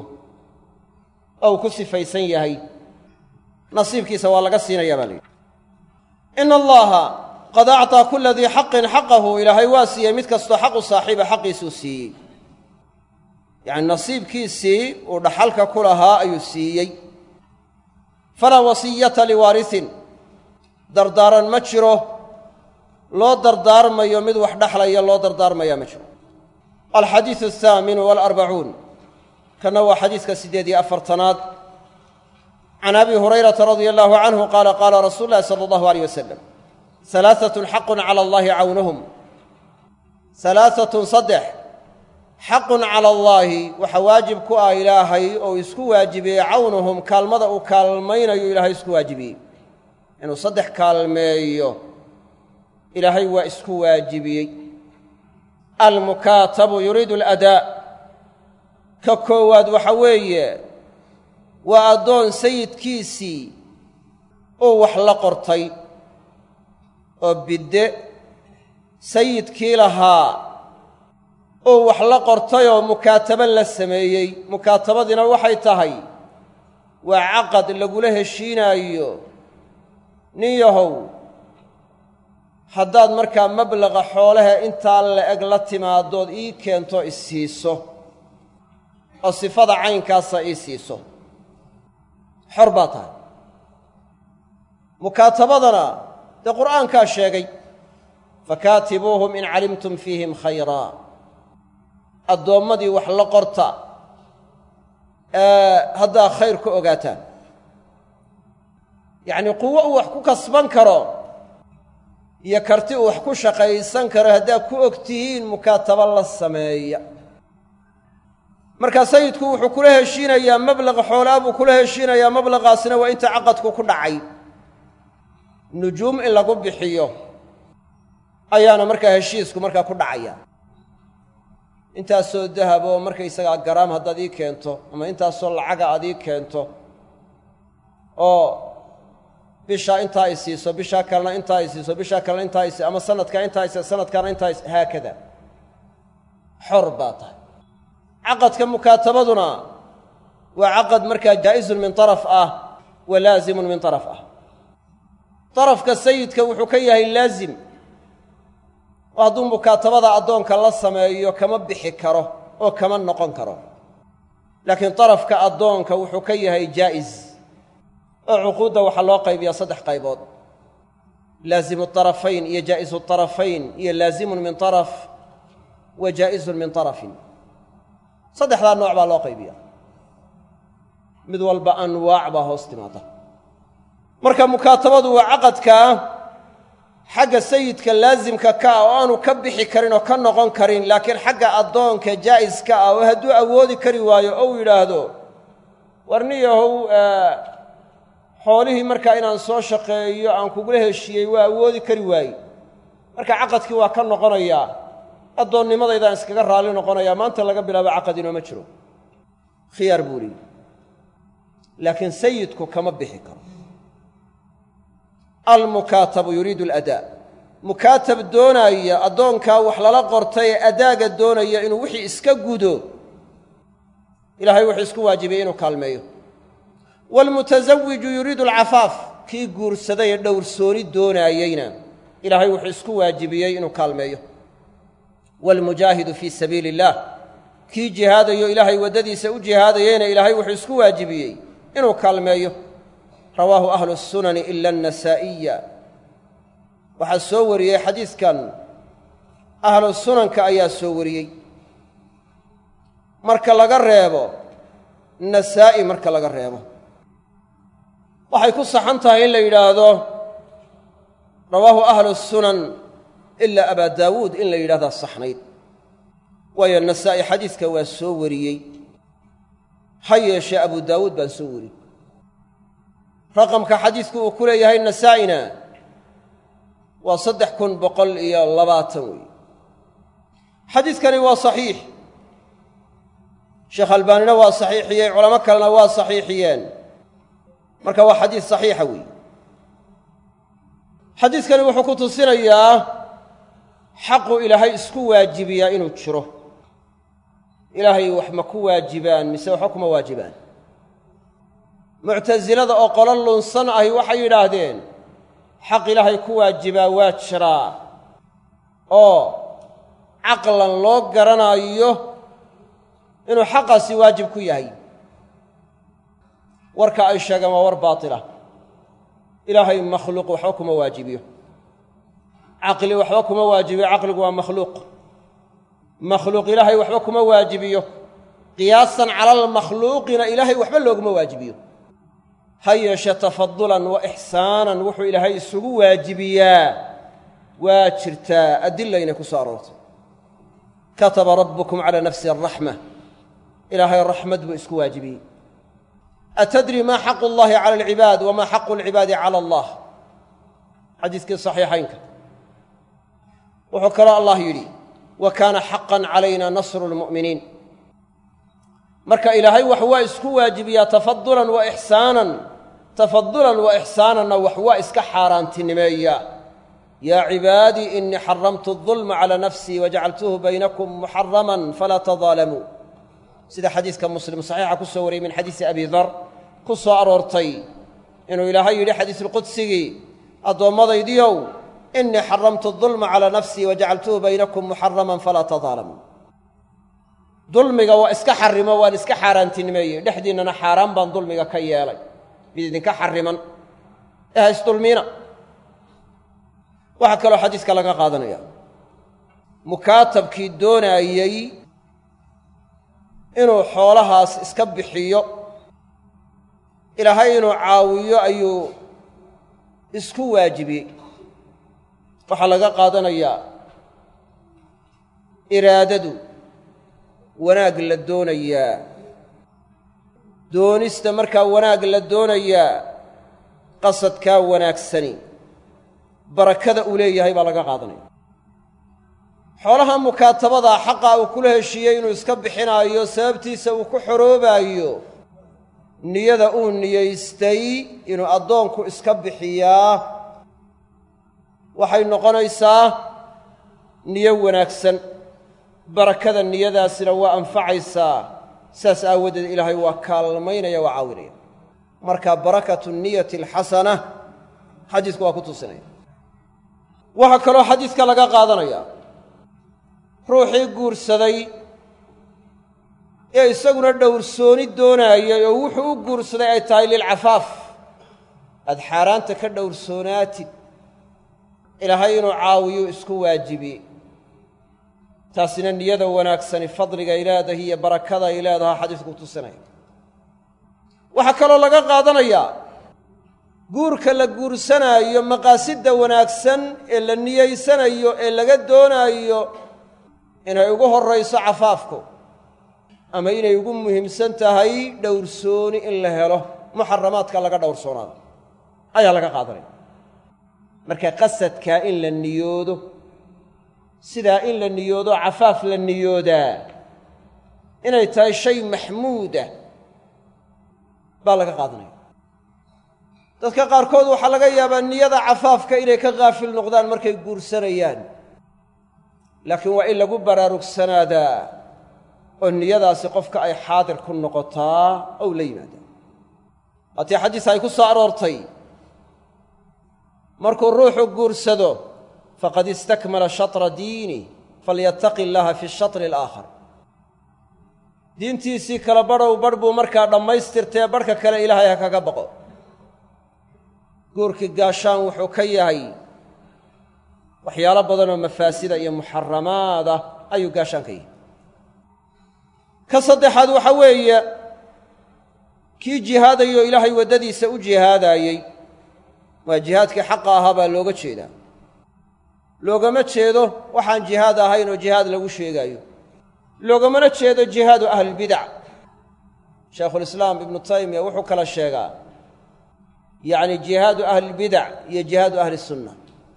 oo uu ku sifaysan yahay nasiibkiisa waa laga siinayaa baa la yidhi ina allaha qad acطaa kula dii xaqin xaqahu ilaahay waa siiyey mid kastoo xaqu saaxiiba xaqiisuu siiyey yacni nasiibkiisii uu dhaxalka ku lahaa ayuu siiyey falaa wasiyata liwaarisin dardaaran ma jiro loo dardaarmayo mid wax dhexlaya loo dardaarmaya ma jiro alxadiidu ahaaminu waalarbacuun kana waa xadiiska 48aad can abi hurayrata radia allahu canhu qaala qaala rasuulu llahi sala allahu alayh wasalam alaaatun xaqun cala allahi cawnuhum alaaatun saddex xaqun cala allaahi waxa waajib ku ah ilaahay oo isku waajibiyey cawnuhum kaalmada uu kaalmaynayo ilaahay isku waajibiyey inuu saddex kaalmeeyo ilaahay waa isku waajibiyey almukaatabu yuriidu aladaa ka koowaad waxa weeye waa addoon sayidkiisii uu wax la qortay oo bidde sayidkii lahaa uu wax la qortayoo mukaataba la sameeyey mukaatabadiina waxay tahay waa caqad lagula heshiinaayo nin yahow haddaad markaa mablaqa xoolaha intaa la-eg la timaadood ii keento isiiso oo sifada caynkaasa ii siiso xor baa tahay mukaatabadana dee qur'aankaa sheegay fakaatibuuhum in calimtum fiihim khayraa addoommadii wax la qorta haddaa khayr ka ogaataan yacnii quwo uu wax ku kasban karo iyo karti uu wax ku shaqaysan karo haddaad ku og tihiin mukaatabo la sameeya markaa sayidku wuxuu kula heshiinayaa mablaqa xoolaa buu kula heshiinayaa mablaqaasina waa inta caqadku ku dhacay nujuum in lagu bixiyo ayaana markaa heshiisku markaa ku dhacaya intaasoo dahab oo markaysagaa garaam haddaad ii keento ama intaasoo lacaga aad ii keento oo bishaa intaa i siiso bishaa kalena intaa i siiso bishaa kalena intaa is ama sanadkaa intaa is sanadkaana intaa is haakada xor baa tahay caqadka mukaatabaduna waa caqad markaa jaa'izun min taraf ah wa laazimun min taraf ah darafka sayidka wuxuu ka yahay laazim oo hadduu mukaatabada addoonka la sameeyo kama bixi karo oo kama noqon karo laakiin darafka addoonka wuxuu ka yahay jaa'iz oo cuquudda waxaa loo qaybiyaa 3 qaybood laazimu طarafayn iyo jaa'izu طarafayn iyo laazimun min طaraf wa jaa'izun min طarafin 3daa nooc baa loo qaybiyaa mid walba anwaac baa hoos timaada marka mukaatabadu waa caqadkaa xagga sayidka laasimka ka ah oo aanu ka bixi karin oo ka noqon karin laakiin xagga addoonka jaa'iska ah oo hadduu awoodi kari waayo ou yidhaahdo warniyahow xoolihii markaa inaan soo shaqeeyo aan kugula heshiiyey waa awoodi kari waaye marka caqadkii waa ka noqonayaa addoonnimadaydaan iskaga raalli noqonayaa maanta laga bilaabo caqad inooma jiro khiyaar buu leeyi laakiin sayidku kama bixi karo almukaatabu yuriidu aladaa mukaatab doonaya addoonkaa wax lala qortay ee adaaga doonaya inuu wixii iska gudo ilaahay wuxuu isku waajibiyey inuu kaalmeeyo waalmutasawiju yuriidu alcafaaf kii guursaday ee dhowrsooni doonaayeyna ilaahay wuxuu isku waajibiyey inuu kaalmeeyo waalmujaahidu fii sabiili illaah kii jihaadayo ilaahay waddadiisa u jihaadayeyna ilaahay wuxuu isku waajibiyey inuu kaalmeeyo rawaahu ahlu الsunani ila النasaa'iya waxaa soo wariyey xadiidkan ahlu sunanka ayaa soo wariyey marka laga reebo nasaa'i marka laga reebo waxay ku saxan tahay in la yidhaahdo rawaahu ahlu sunan ilaa abaa daawuud in la yidhahdaa saxnayd waayo nasaa'i xadiidka waa soo wariyey ha yeeshee abu daawuud baan soo wariyey raqamka xadiidku uu ku leeyahay nasaa'ina waa 3,120 weeye xadiidkani waa saxiix sheekh albaanina waa saxiixiyey culamo kalena waa saxiixiyeen marka waa xadiis saxiixa weeye xadiidkani wuxuu ku tusinayaa xaqu ilaahay isku waajibiyaa inuu jiro ilaahay wax ma ku waajibaan mise waxba kuma waajibaan muctasilada oo qolo lunsan ahi waxay yidhaahdeen xaq ilaahay ku waajibaa waa jiraa oo caqlan loo garanaayo inuu xaqaasi waajib ku yahay warka ay sheegaan waa war baatila ilaahay makhluuq waxba kuma waajibiyo caqli waxba kuma waajibiyo caqligu waa makhluuq ilaahay waxba kuma waajibiyo qiyaasan cala almakhluuqina ilaahay waxba looguma waajibiyo ha yeeshee tafadulan wa ixsaanan wuxuu ilaahay isugu waajibiyaa waa jirtaa adilayna ku soo aroortay kataba rabbukum calaa nafsi araxma ilaahay raxmad buu isku waajibiyey atadri maa xaqu allahi cala alcibaad wamaa xaqu alcibaadi cala allah xadiiskii saxiixaynka wuxuu kaloo allah yidhi wa kaana xaqan calayna nasru lmu'miniin marka ilaahay wax waa isku waajibiyaa tafadulan wa ixsaananna wax waa iska xaaraantinimeeya yaa cibaadii inii xaramtu adulma calaa nafsii wajacaltuhu baynakum muxaraman falaa tadaalamuu sida xadiiska muslim saxiixa ku soo wariyey min xadiisi abi dar ku soo aroortay inuu ilaahay yidhi xadiisulqudsigii addoommadaydiiow inii xaramtu adulma calaa nafsii wajacaltuhu baynakum muxaraman falaa tadaalamuu dulmiga waa iska xarimo waan iska xaaraantinimeeyey dhexdiinnana xaaraan baan dulmiga ka yeelay mid idinka xariman ee ha isdulmiina waxaa kaloo xadiiska laga qaadanaya mukaatabkii doonaayey inuu xoolahaas iska bixiyo ilaahay inuu caawiyo ayuu isku waajibiyey waxaa laga qaadanayaa iraadadu wanaag la doonayaa doonista markaa wanaag la doonayaa qasadkaa wanaagsani barakada uu leeyahay baa laga qaadanaya xoolaha mukaatabadaa xaqaa uu kula heshiiyey inuu iska bixinaayo sababtiisa uu ku xoroobaayo niyada uu niyaystay inuu addoonku iska bixiyaa waxay noqonaysaa niyo wanaagsan barakada niyadaasina waa anfacaysaa saas aawadeed ilaahay waa kaalmaynaya waa caawinaya marka barakatu niyati alxasana xadiisku waa ku tusinaya waxaa kaloo xadiiska laga qaadanaya ruuxii guursaday ee isaguna dhowrsooni doonaayay oo wuxuu u guursaday ay tahay lilcafaaf aad xaaraanta ka dhowrsoonaatid ilaahay inuu caawiyo isku waajibiyey taasina niyada wanaagsani fadligay leedahay iyo barakada ay leedaha xadiisku tusinaya waxaa kaloo laga qaadanayaa guurka la guursanaayo maqaasidda wanaagsan ee la niyaysanayo ee laga doonaayo inay ugu horrayso cafaafku ama inay ugu muhiimsan tahay dhowrsooni in la helo muxaramaadka laga dhowrsoonaado ayaa laga qaadanaya marka qasadkaa in la niyoodo sidaa in la niyoodo cafaaf la niyoodaa inay tahay shay maxmuudah baa laga qaadanaya dadka qaarkood waxaa laga yaabaa niyada cafaafka inay ka haafil noqdaan markay guursanayaan laakiin waa in lagu baraarugsanaada oo niyadaasi qofka ay xaadir ku noqotaa ou la yimaada haddii xadiis ay ku soo aroortay markuu ruuxu guursado faqad istakmala shatra diinih falyattaqi illaaha fi shatri alaakhar diintiisii kala badhow badh buu markaa dhammaystirtee badhka kale ilaahay ha kaga baqo guurkii gaashaan wuxuu ka yahay waxyaalo badanoo mafaasida iyo muxaramaada ayuu gaashaan ka yihi ka saddexaad waxa weeye kii jihaadayoo ilaahay waddadiisa u jihaadaayey waa jihaadkii xaqa ahaa baa looga jeedaa loogama jeedo waxaan jihaad ahayn oo jihaad lagu sheegaayo loogamana jeedo jihaadu ahlilbidac shaykhulislaam ibnu taymiya wuxuu kala sheegaa yacni jihaadu ahlilbidac iyo jihaadu ahlisunna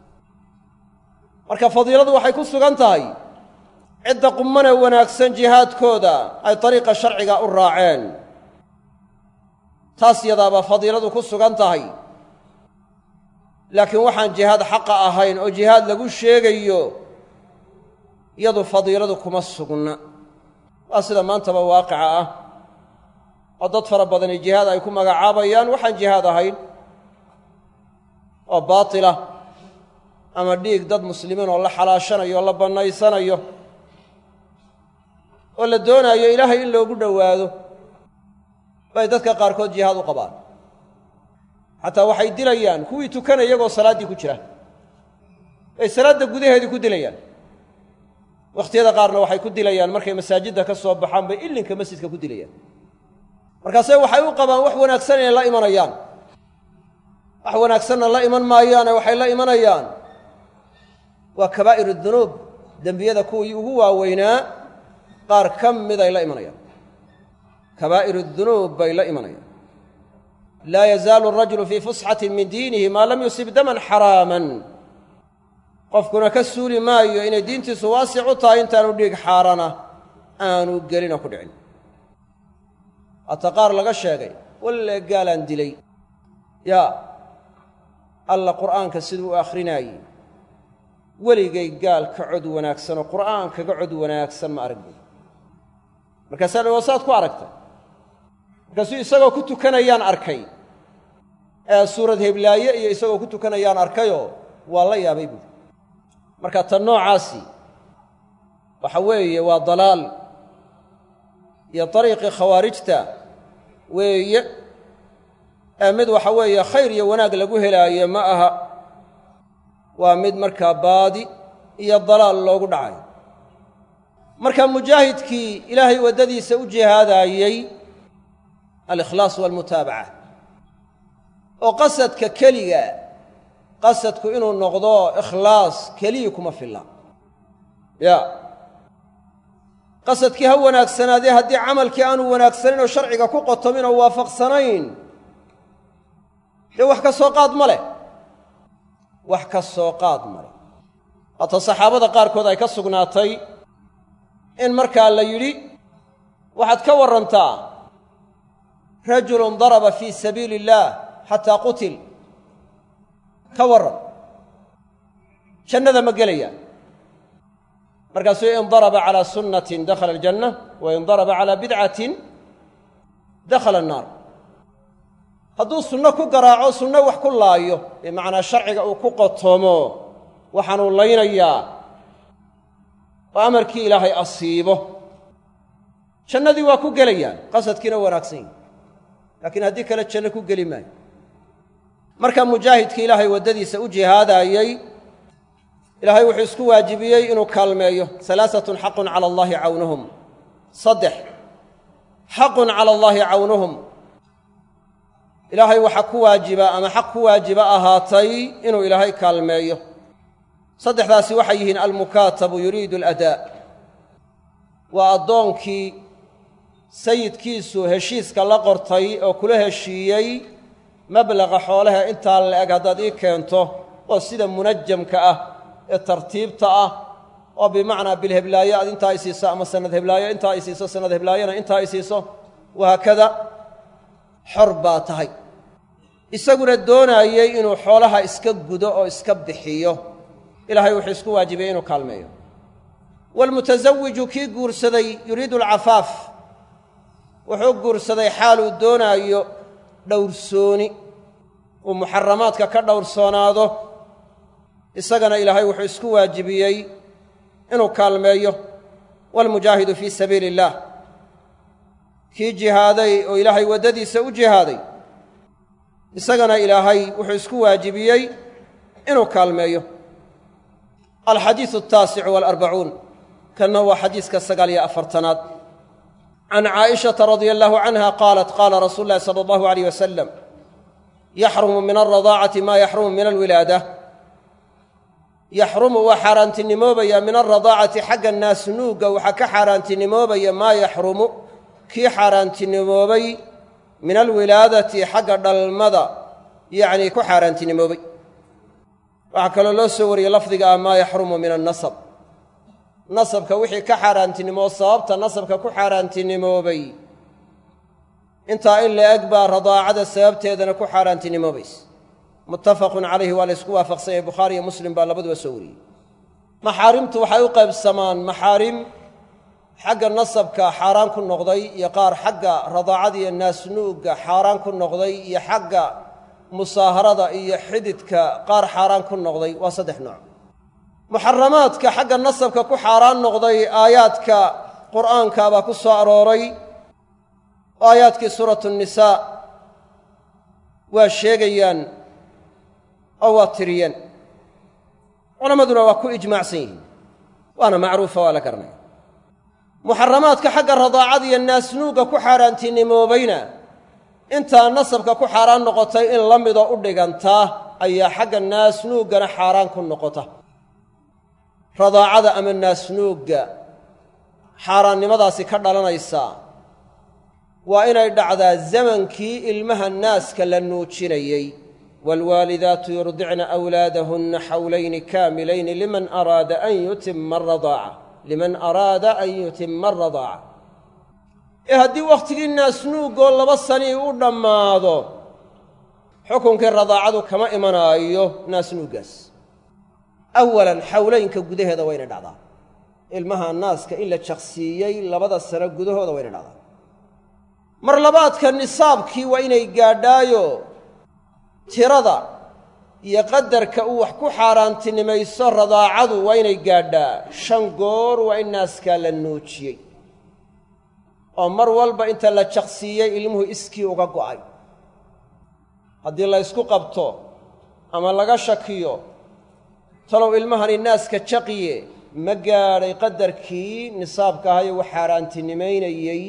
marka fadiiladu waxay ku sugan tahay cidda qummanee wanaagsan jihaadkooda ay dariiqa sharciga u raaceen taas yadaabaa fadiiladu ku sugan tahay laakiin waxaan jihaad xaqa ahayn oo jihaad lagu sheegayo iyadu fadiiladu kuma sugna waa sida maantaba waaqica ah oo dad fara badani jihaad ay ku magacaabayaan waxaan jihaad ahayn oo baatila ama dhiig dad muslimiin oo la xalaashanayo o la bannaysanayo oo la doonaayo ilaahay in loogu dhowaado bay dadka qaarkood jihaad u qabaan xataa waxay dilayaan kuwii tukanaya iyagoo salaaddii ku jira bay salaadda gudaheedii ku dilayaan wakhtiyada qaarna waxay ku dilayaan markay masaajidda ka soo baxaan bay ilinka masjidka ku dilayaan markaase waxay u qabaan wax wanaagsan inay la imanayaan wax wanaagsanna la iman maayaane waxay la imanayaan waa kabaa'iru dunuub dembiyada kuwii ugu waaweynaa qaar ka miday la imanayaan kabaa'iru dunuub bay la imanayaan laa yazaalu arajulu fii fusxatin min diinihi maa lam yusib daman xaraaman qofkuna ka suuli maayo inay diintiisu waasic u tahay intaanu dhiig xaarana aanu gelinoo ku dhicin hata qaar laga sheegay walle gaalaan dilay yaa alla qur'aanka siduu u akhrinaayey weligay gaal ka cod wanaagsanoo qur'aan kaga cod wanaagsan ma arag buy markaasaa dhawaasaad ku aragtay markaasuu isagoo ku tukanayaan arkay ee suurad heblaaye iyo isagoo ku tukanayaan arkayoo waa la yaabay buuri marka tan noocaasi waxa weeye waa dalaal iyo dariiqii khawaarijta weeye ee mid waxa weeye khayr iyo wanaag lagu helaayo ma aha waa mid markaa baadi iyo dalaal loogu dhacay marka mujaahidkii ilaahay waddadiisa u jihaadaayey alikhlaas waalmutaabaca oo qasadka keliga qasadku inuu noqdo ikhlaas keliya kuma filla yaa qasadkii ha wanaagsanaadee haddii camalkii aanu wanaagsanayn oo sharciga ku qotomin oo waafaqsanayn dee wax ka soo qaad ma leh wax ka soo qaad ma leh haata saxaabada qaarkood ay ka sugnaatay in markaa la yidhi waxaad ka warrantaa rajulun daraba fii sabiili illaah xataa qutil ka warran jannada ma gelaya markaasuu in daraba calaa sunnatin dakhala aljanna wa in daraba calaa bidcatin dakhala annaar hadduu sunno ku garaaco sunno wax ku laayo bimacnaa sharciga uu ku qotoomo waxaanuu laynayaa oo amarkii ilaahay asiibo jannadii waa ku gelayaan qasadkiina wanaagsan yahi laakiin haddii kale janno ku geli maayo marka mujaahidkii ilaahay waddadiisa u jihaadaayey ilaahay wuxuu isku waajibiyey inuu kaalmeeyo alaaatun xaqun cala allaahi cawnuhum saddex xaqun cala allaahi cawnuhum ilaahay waxaa ku waajiba ama xaq ku waajiba ahaatay inuu ilaahay kaalmeeyo saddexdaasi waxay yihiin almukaatabu yuriidu aladaa waa addoonkii sayidkiisu heshiiska la qortay oo kula heshiiyey mablaqa xoolaha intaa la eg haddaad ii keento oo sida munajamka ah ee tartiibta ah oo bimacnaa bilheblaaye aad intaa i siiso ama sanad heblaayo intaa i siiso sanad heblaayona intaa i siiso wahaakada xor baa tahay isaguna doonaayey inuu xoolaha iska gudo oo iska bixiyo ilaahay wuxuu isku waajibiyey inuu kaalmeeyo waalmutasawiju kii guursaday yuriidu alcafaaf wuxuu guursaday xaaluu doonaayo dhowrsooni uu muxaramaadka ka dhowrsoonaado isagana ilaahay wuxuu isku waajibiyey inuu kaalmeeyo waalmujaahidu fii sabiili illaah kii jihaaday oo ilaahay waddadiisa u jihaaday isagana ilaahay wuxuu isku waajibiyey inuu kaalmeeyo الحديث التاسع والأربعون كان هو حديث كالسقالية أفرتنات عن عائشة رضي الله عنها قالت قال رسول الله صلى الله عليه وسلم يحرم من الرضاعة ما يحرم من الولادة يحرم وحرانت النموبية من الرضاعة حق الناس نوغا وحك حرانت النموبية ما يحرم كي حرانت النموبي من الولادة حق المدى يعني كحرانت النموبي وحكى الله سوري لفظك ما يحرم من النصب نصبك وحي كحرانت النمو صابت نصبك كحرانت النموبي انت إلا أكبر رضاعة السببت إذن كحرانت النموبيس متفق عليه والاسكوا فقصيه بخاري ومسلم باللبد وسوري محارمت وحيوقع بالسمان محارم حق النصب كحاران كن نقضي يقار حق رضاعة الناس نوق حاران كن نقضي يحق مصاهرة يحدد كقار حاران كن نقضي وصدح نوع محرمات كحق النصب كحاران نقضي آيات كقرآن كابا كسو أروري آيات كسورة النساء والشيقيان أو تريان علماء وكو إجماع سين وأنا معروفة ولا كرنا محرمات كحق الرضاعة الناس نوغا كحاران تنمو بينا انت نصبك كحاران نقطة إن لم يضع أدقانتا أي حق الناس نوغا حاران كن نقطة رضاعة أم الناس نوغا حاران نمضى سكرنا لنا إساء وإن يدعذا الزمن كي المها الناس كالنوتشينيي والوالدات يرضعن أولادهن حولين كاملين لمن أراد أن يتم الرضاعة هدي وقت الناس نوقول لبصني ودماضو حكم كالرضاعة كما إمنا أيوه ناس نوقس أولا حولين كقده هذا وين الدعضاء المها الناس كإلا شخصيي لبدا السنة قده هذا وين الدعضاء مرلبات كالنصاب كي وين يقادايو tirada iyo qadarka uu wax ku xaaraantinimayso radaacadu waa inay gaadhaa 5 goor waa in naaska la nuujiyay oo mar walba inta la jaqsiiyay ilmuhu iskii uga go'ay haddii la isku qabto ama laga shakiyo talow ilmahani naaska jaqiye ma gaadhay qadarkii nisaabka ahayo wax xaaraantinimaynayay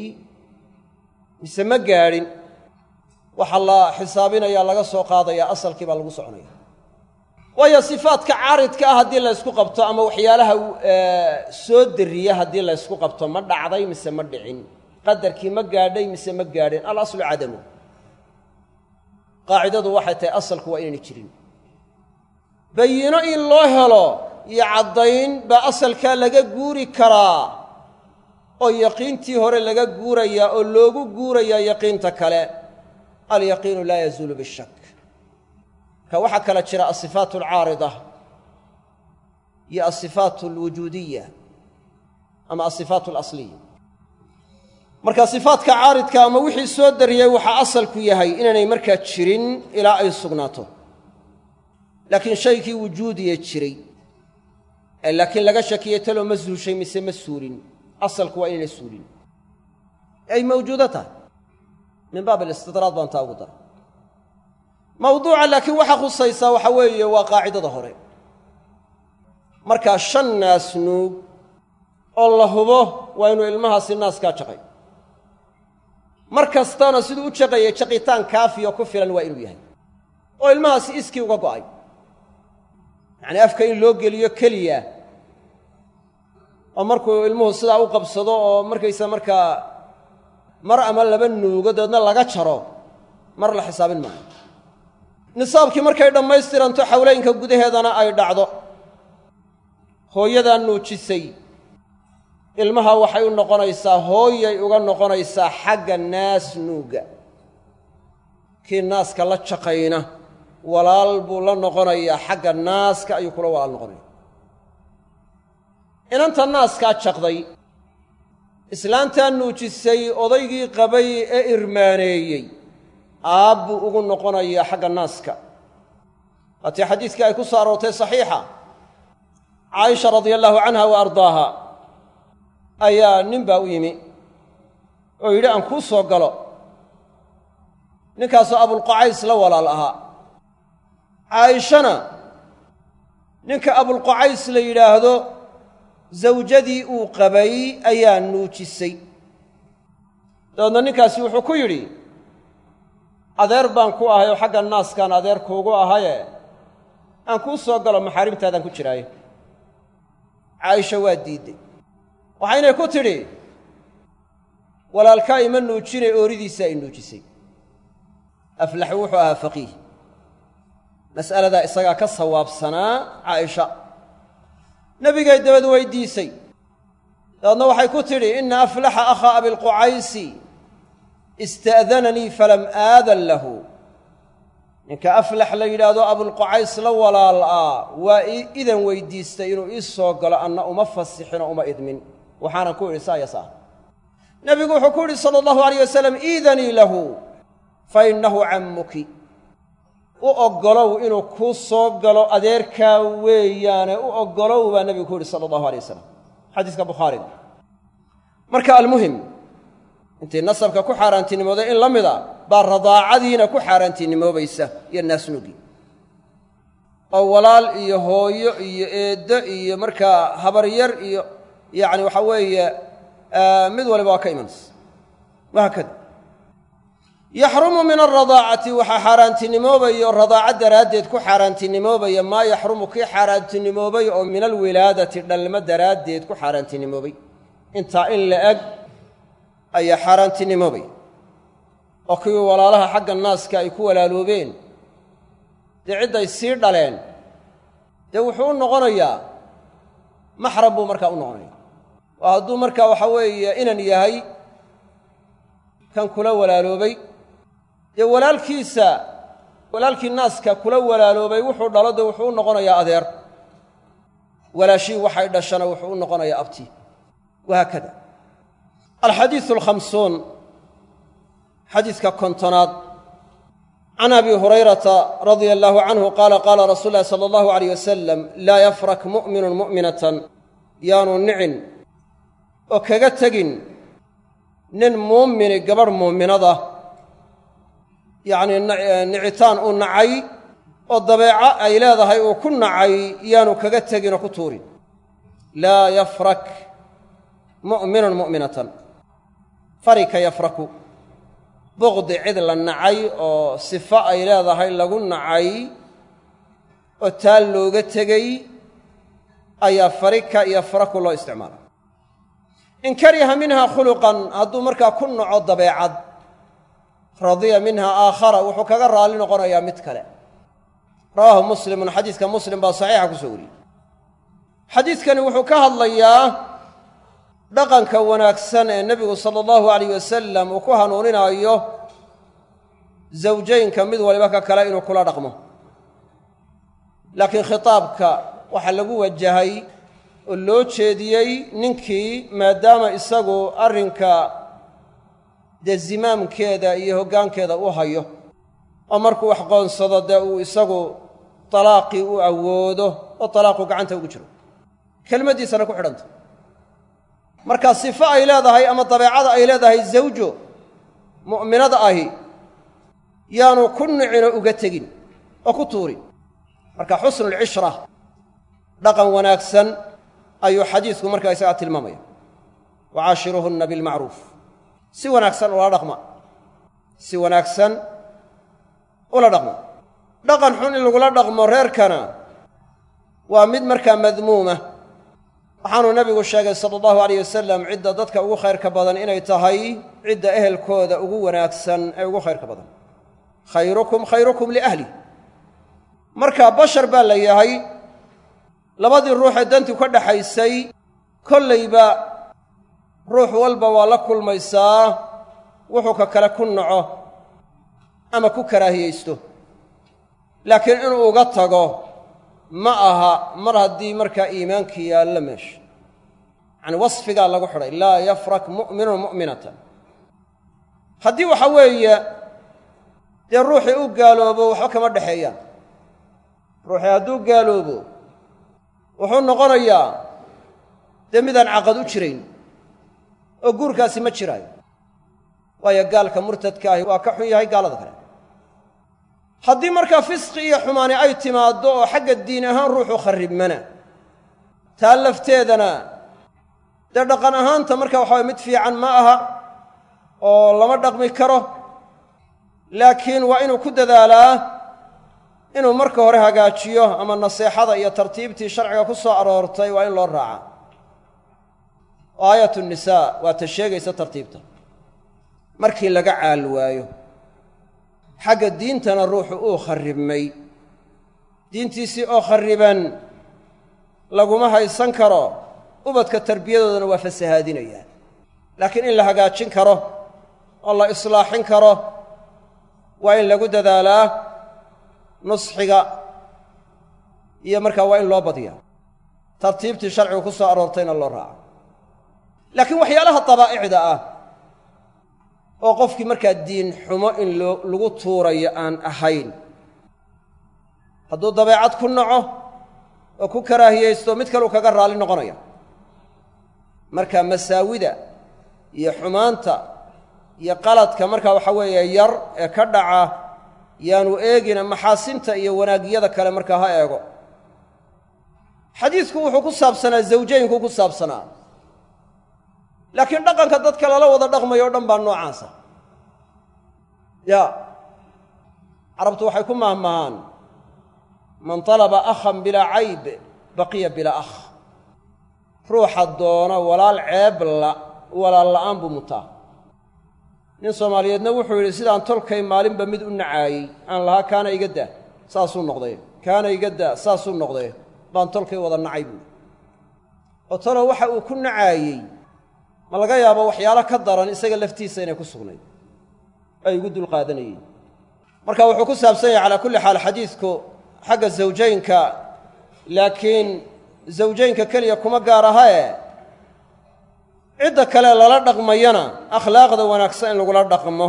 mise ma gaadhin waxa la xisaabinaya laga soo qaadaya asalkii baa lagu soconaya waya sifaadka caaridka ah hadii la isku qabto ama waxyaalaha soo diriya hadii la isku qabto ma dhacday mise ma dhicin qadarkii ma gaadhay mise ma gaadhin al aslu adamu qaacidadu waxay tahay asalku waa inay jirin bayino in loo helo iyo cadayn ba asalka laga guuri karaa oo yaqiintii hore laga guuraya oo loogu guuraya yaqiinta kale اليقين لا يزول بالشك كوحا كلا جرى الصفات العارضة هي الصفات الوجودية أما الصفات الأصلية مركا صفات كعارض كما وحي سودر يا وحا أصل كيهي إنني مركا تشرين إلى أي صغناته لكن شيء وجودي يتشري لكن لقى شكية له مزه شيء مثل مسورين أصل كوين السورين أي موجودته من باب الاستطراد بان تاودا موضوع لكن waxa khusaysa waxa weeye waa qaacidada hore marka shan naas nuug oo la hubo waa inuu ilmahaasi naaska jaqay markastana sidoo u jaqay jaqitaan kaafiyo ku filan waa inuu yahay oo ilmahaasi iskii uga go'ay yani afka in loo geliyo kaliya oo markuu ilmuhu sida u qabsado oo markaysa marka mar ama laba nuugadoodna laga jaro mar la xisaabin maayo nisaabkii markay dhammaystiranto xawleynka gudaheedana ay dhacdo hooyadan nuujisay ilmaha waxay u noqonaysaa hooyay uga noqonaysaa xagga naas nuuga kii naaska la jaqayna walaal buu la noqonayaa xagga naaska ayuu kula walaal noqonaya inanta naaskaa jaqday islaantan nuujisay odaygii qabay ee irmaaneeyey aabbu ugu noqonaya xagga naaska haddii xadiidkii ay ku soo aroortay saxiixa caaisha radiyallahu canha wa ardaaha ayaa nin baa u yimi oo yidhi aan kuu soo galo ninkaasoo abulqacays la walaal ahaa caaishana ninka abulqucays la yidhaahdo zawjadii uu qabay ayaa nuujisay dabeedna ninkaasi wuxuu ku yidhi adeer baan ku ahay oo xagga naaskaan adeer kuugu ahaye aan kuu soo galo maxaarimtaadaan ku jiraaye caaisha waa diidday waxaynay ku tidhi walaalkaa ima nuujine ooridiisaa i nuujisay aflax wuxuu ahaa faqiih mas'aladaa isagaa ka sawaabsanaa caaisha nebigay dabad weydiisay dabeedna waxay ku tidhi ina aflaxa akhaa abilqucaysi ista'dananii falam aadan lahu ninka aflax la yidhaahdo abulqucays la walaal ah waa idan weydiistay inuu ii soo galo anna uma fasixinoo uma idmin waxaanan ku idhi saa yasaa nebigu wuxuu ku yidhi sala allahu alayh wasalam iidanii lahu fa innahu cammuki u oggolow inuu kuu soo galo adeerkaa weeyaane u oggolow baa nebigu ku yidhi sala allahu alayh wasalam xadiiska bukhaariga marka almuhim intii nasabka ku xaaraantinimooday in la mida baa radaacadiina ku xaaraantinimoobaysa iyo naasnugi oo walaal iyo hooyo iyo eeddo iyo markaa habaryar iyo yacni waxaa weeye mid waliba waa ka imanaysa wahaakada yaxrumu min alradaacati waxaa xaaraantinimoobaya oo radaaco daraaddeed ku xaaraantinimoobaya maa yaxrumu kii xaaraantinimoobay oo min alwilaadati dhalmo daraaddeed ku xaaraantinimoobay intaa in la eg ayaa xaaraantinimoobay oo kuwii walaalaha xagga naaska ay ku walaaloobeen dee cidday sii dhaleen dee wuxuu u noqonayaa maxram buu markaa u noqonaya oo hadduu markaa waxaa weeye inan yahay kan kula walaaloobay dee walaalkii naaska kula walaaloobay wuxuu dhalo dee wuxuu u noqonayaa adeer walaashii waxay dhashana wuxuu u noqonayaa abti wahaakada alxadiisu alkhamsuun xadiiska kontonaad can abi hurayrata radia allaahu canhu qaala qaala rasuulu llahi sala allahu alayh wasalam laa yafrak mu'minun mu'minatan yaanu nicin oo kaga tegin nin muumini gabadh muuminada yacnii nicitaan uu nacay oo dabeeco ay leedahay uu ku nacay yaanu kaga tegin oo ku tuurin laa yafrak mu'minun mu'minatan farika yafraku buqdi cid la nacay oo sifo ay leedahay lagu nacay oo taa looga tegey ayaa farika yafraku loo isticmaala in kariha minha khuluqan hadduu markaa ku naco dabeecad radiya minha aakhara wuxuu kaga raalli noqonayaa mid kale rawaahu muslimun xadiiska muslim baa saxiixa ku soo wariyey xadiidkani wuxuu ka hadlayaa dhaqanka wanaagsan ee nebigu sala allahu alayh wasalam uu ku hanuuninaayo zawjaynka mid waliba ka kale inuu kula dhaqmo laakiin khitaabka waxaa lagu wajahay oo loo jeediyey ninkii maadaama isagu arrinka dee zimaamkeeda iyo hoggaankeeda u hayo oo markuu wax qoonsado dee uu isagu talaaqii u awoodo oo talaaqu gacanta ugu jiro kelmaddiisana ku xidhanta marka sifo ay leedahay ama dabeecada ay leedahay zawjo mu'minada ahi yaanu ku nicinoo uga tegin oo ku tuurin marka xusnulcishra dhaqan wanaagsan ayuu xadiisku markaa isagaa tilmaamaya wacaashiruhunna bilmacruuf si wanaagsan ula dhaqma si wanaagsan ula dhaqma dhaqan xun in lagula dhaqmo reerkana waa mid markaa madmuuma waxaanuu nabigu sheegay sala allahu alayh wasalam cidda dadka ugu khayrka badan inay tahay cidda ehelkooda ugu wanaagsan ee ugu khayrka badan khayrukum khayrukum liahlih marka bashar baa la yahay labadii ruuxee dantu ka dhaxaysay kollayba ruux walba waa la kulmaysaa wuxuu ka kale ku naco ama ku karaahiyaysto laakiin inuu uga tago ma aha mar haddii markaa iimaankii yaallo meesha yacani wasfigaa lagu xidhay laa yafrak mu'minun mu'minatan haddii waxa weeye dee ruuxii u gaaloobo waxba kama dhexeeyaan ruuxii hadduu gaaloobo wuxuu noqonayaa dee midaan caqad u jirayn oo guurkaasi ma jiraayo waayo gaalka murtadka ahi waa ka xun yahay gaalada kale haddii markaa fisqi iyo xumaani ay timaaddo oo xagga diin ahaan ruuxu kharribmana taa lafteedana dee dhaqan ahaanta marka waxaa mid fiican ma aha oo lama dhaqmi karo laakiin waa inuu ku dadaalaa inuu marka hore hagaajiyo ama naseexada iyo tartiibtii sharciga ku soo aroortay waa in loo raaca aayatu nisaa waa ta sheegaysa tartiibta markii laga caal waayo xagga diintana ruuxu uu kharribmay diintiisii oo kharriban laguma haysan karo ubadka tarbiyadoodana waa fasahaadinayaa laakiin in la hagaajin karo oo la islaaxin karo waa in lagu dadaalaa nusxiga iyo markaa waa in loo badiyaa tartiibtii sharcigu ku soo aroortayna loo raaco laakiin waxyaalaha dabaa'icda ah oo qofkii markaa diin xumo in lagu tuurayo aan ahayn hadduu dabeecad ku naco oo ku karaahiyaysto mid kaleu kaga raalli noqonaya marka masaawida iyo xumaanta iyo qaladka markaa waxa weeye yar ee ka dhaca yaanu eegina maxaasinta iyo wanaagyada kale markaa ha eego xadiidku wuxuu ku saabsanaa zawjaynku ku saabsanaa laakiin dhaqanka dadka lala wada dhaqmayo o dhan baa noocaasa carabtu waxay ku mahmahaan man talaba akhan bilaa cayb baqiya bilaa akh ruuxa doona walaal ceebla walaal la'aan buu mutaa nin soomaaliyeedna wuxuu yidhi sidaan tolkay maalinba mid u nacaayey aan lahaa kaana iga daa saasuu noqdee kaana iga daa saasuu noqdee baan tolkay wada nacay buui oo talow waxa uu ku nacaayey ma laga yaabo waxyaalo ka daran isaga laftiisa inay ku sugnayd ay igu dulqaadanayeen marka wuxuu ku saabsan yahay calaa kulli xaal xadiidku xagga zawjaynka laakiin zawjaynka keliya kuma gaar ahae cidda kale lala dhaqmayana akhlaaqda wanaagsan in lagula dhaqmo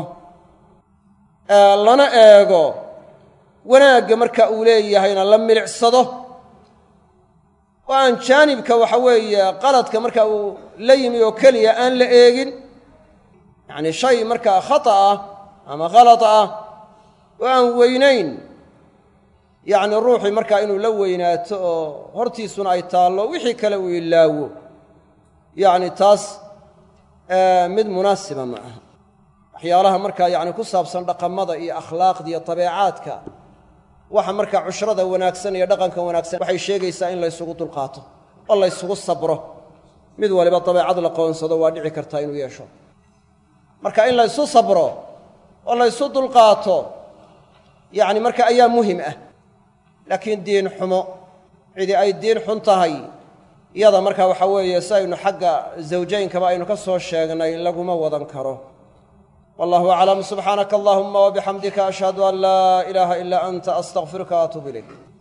lana eego wanaagga marka uu leeyahayna la milicsado oo aan jaanibka waxa weeye qaladka marka uu la yimi oo keliya aan la eegin yacnii shay markaa khata ah ama khalad ah oo aan weynayn yacni ruuxii markaa inuu la weynaato oo hortiisuna ay taallo wixii kale uu ilaawo yacni taas mid munaasiba ma aha waxyaalaha markaa yacni ku saabsan dhaqamada iyo akhlaaqda iyo dabeecaadka waxa markaa cushrada wanaagsan iyo dhaqanka wanaagsan waxay sheegaysaa in laysugu dulqaato oo laysugu sabro mid waliba dabeecad la qoonsado waa dhici kartaa inuu yeesho marka in laysu sabro oo laysu dulqaato yacni marka ayaa muhim ah laakiin diin xumo cidii ay diin xun tahay iyada markaa waxaa weeye si aynu xagga zawjaynkaba aynu ka soo sheegnay laguma wadan karo wallahu aclam subxaanaka allahuma wabixamdika ashhadu an laa ilaaha ilaa anta astaqfiruka waatuubu ilayk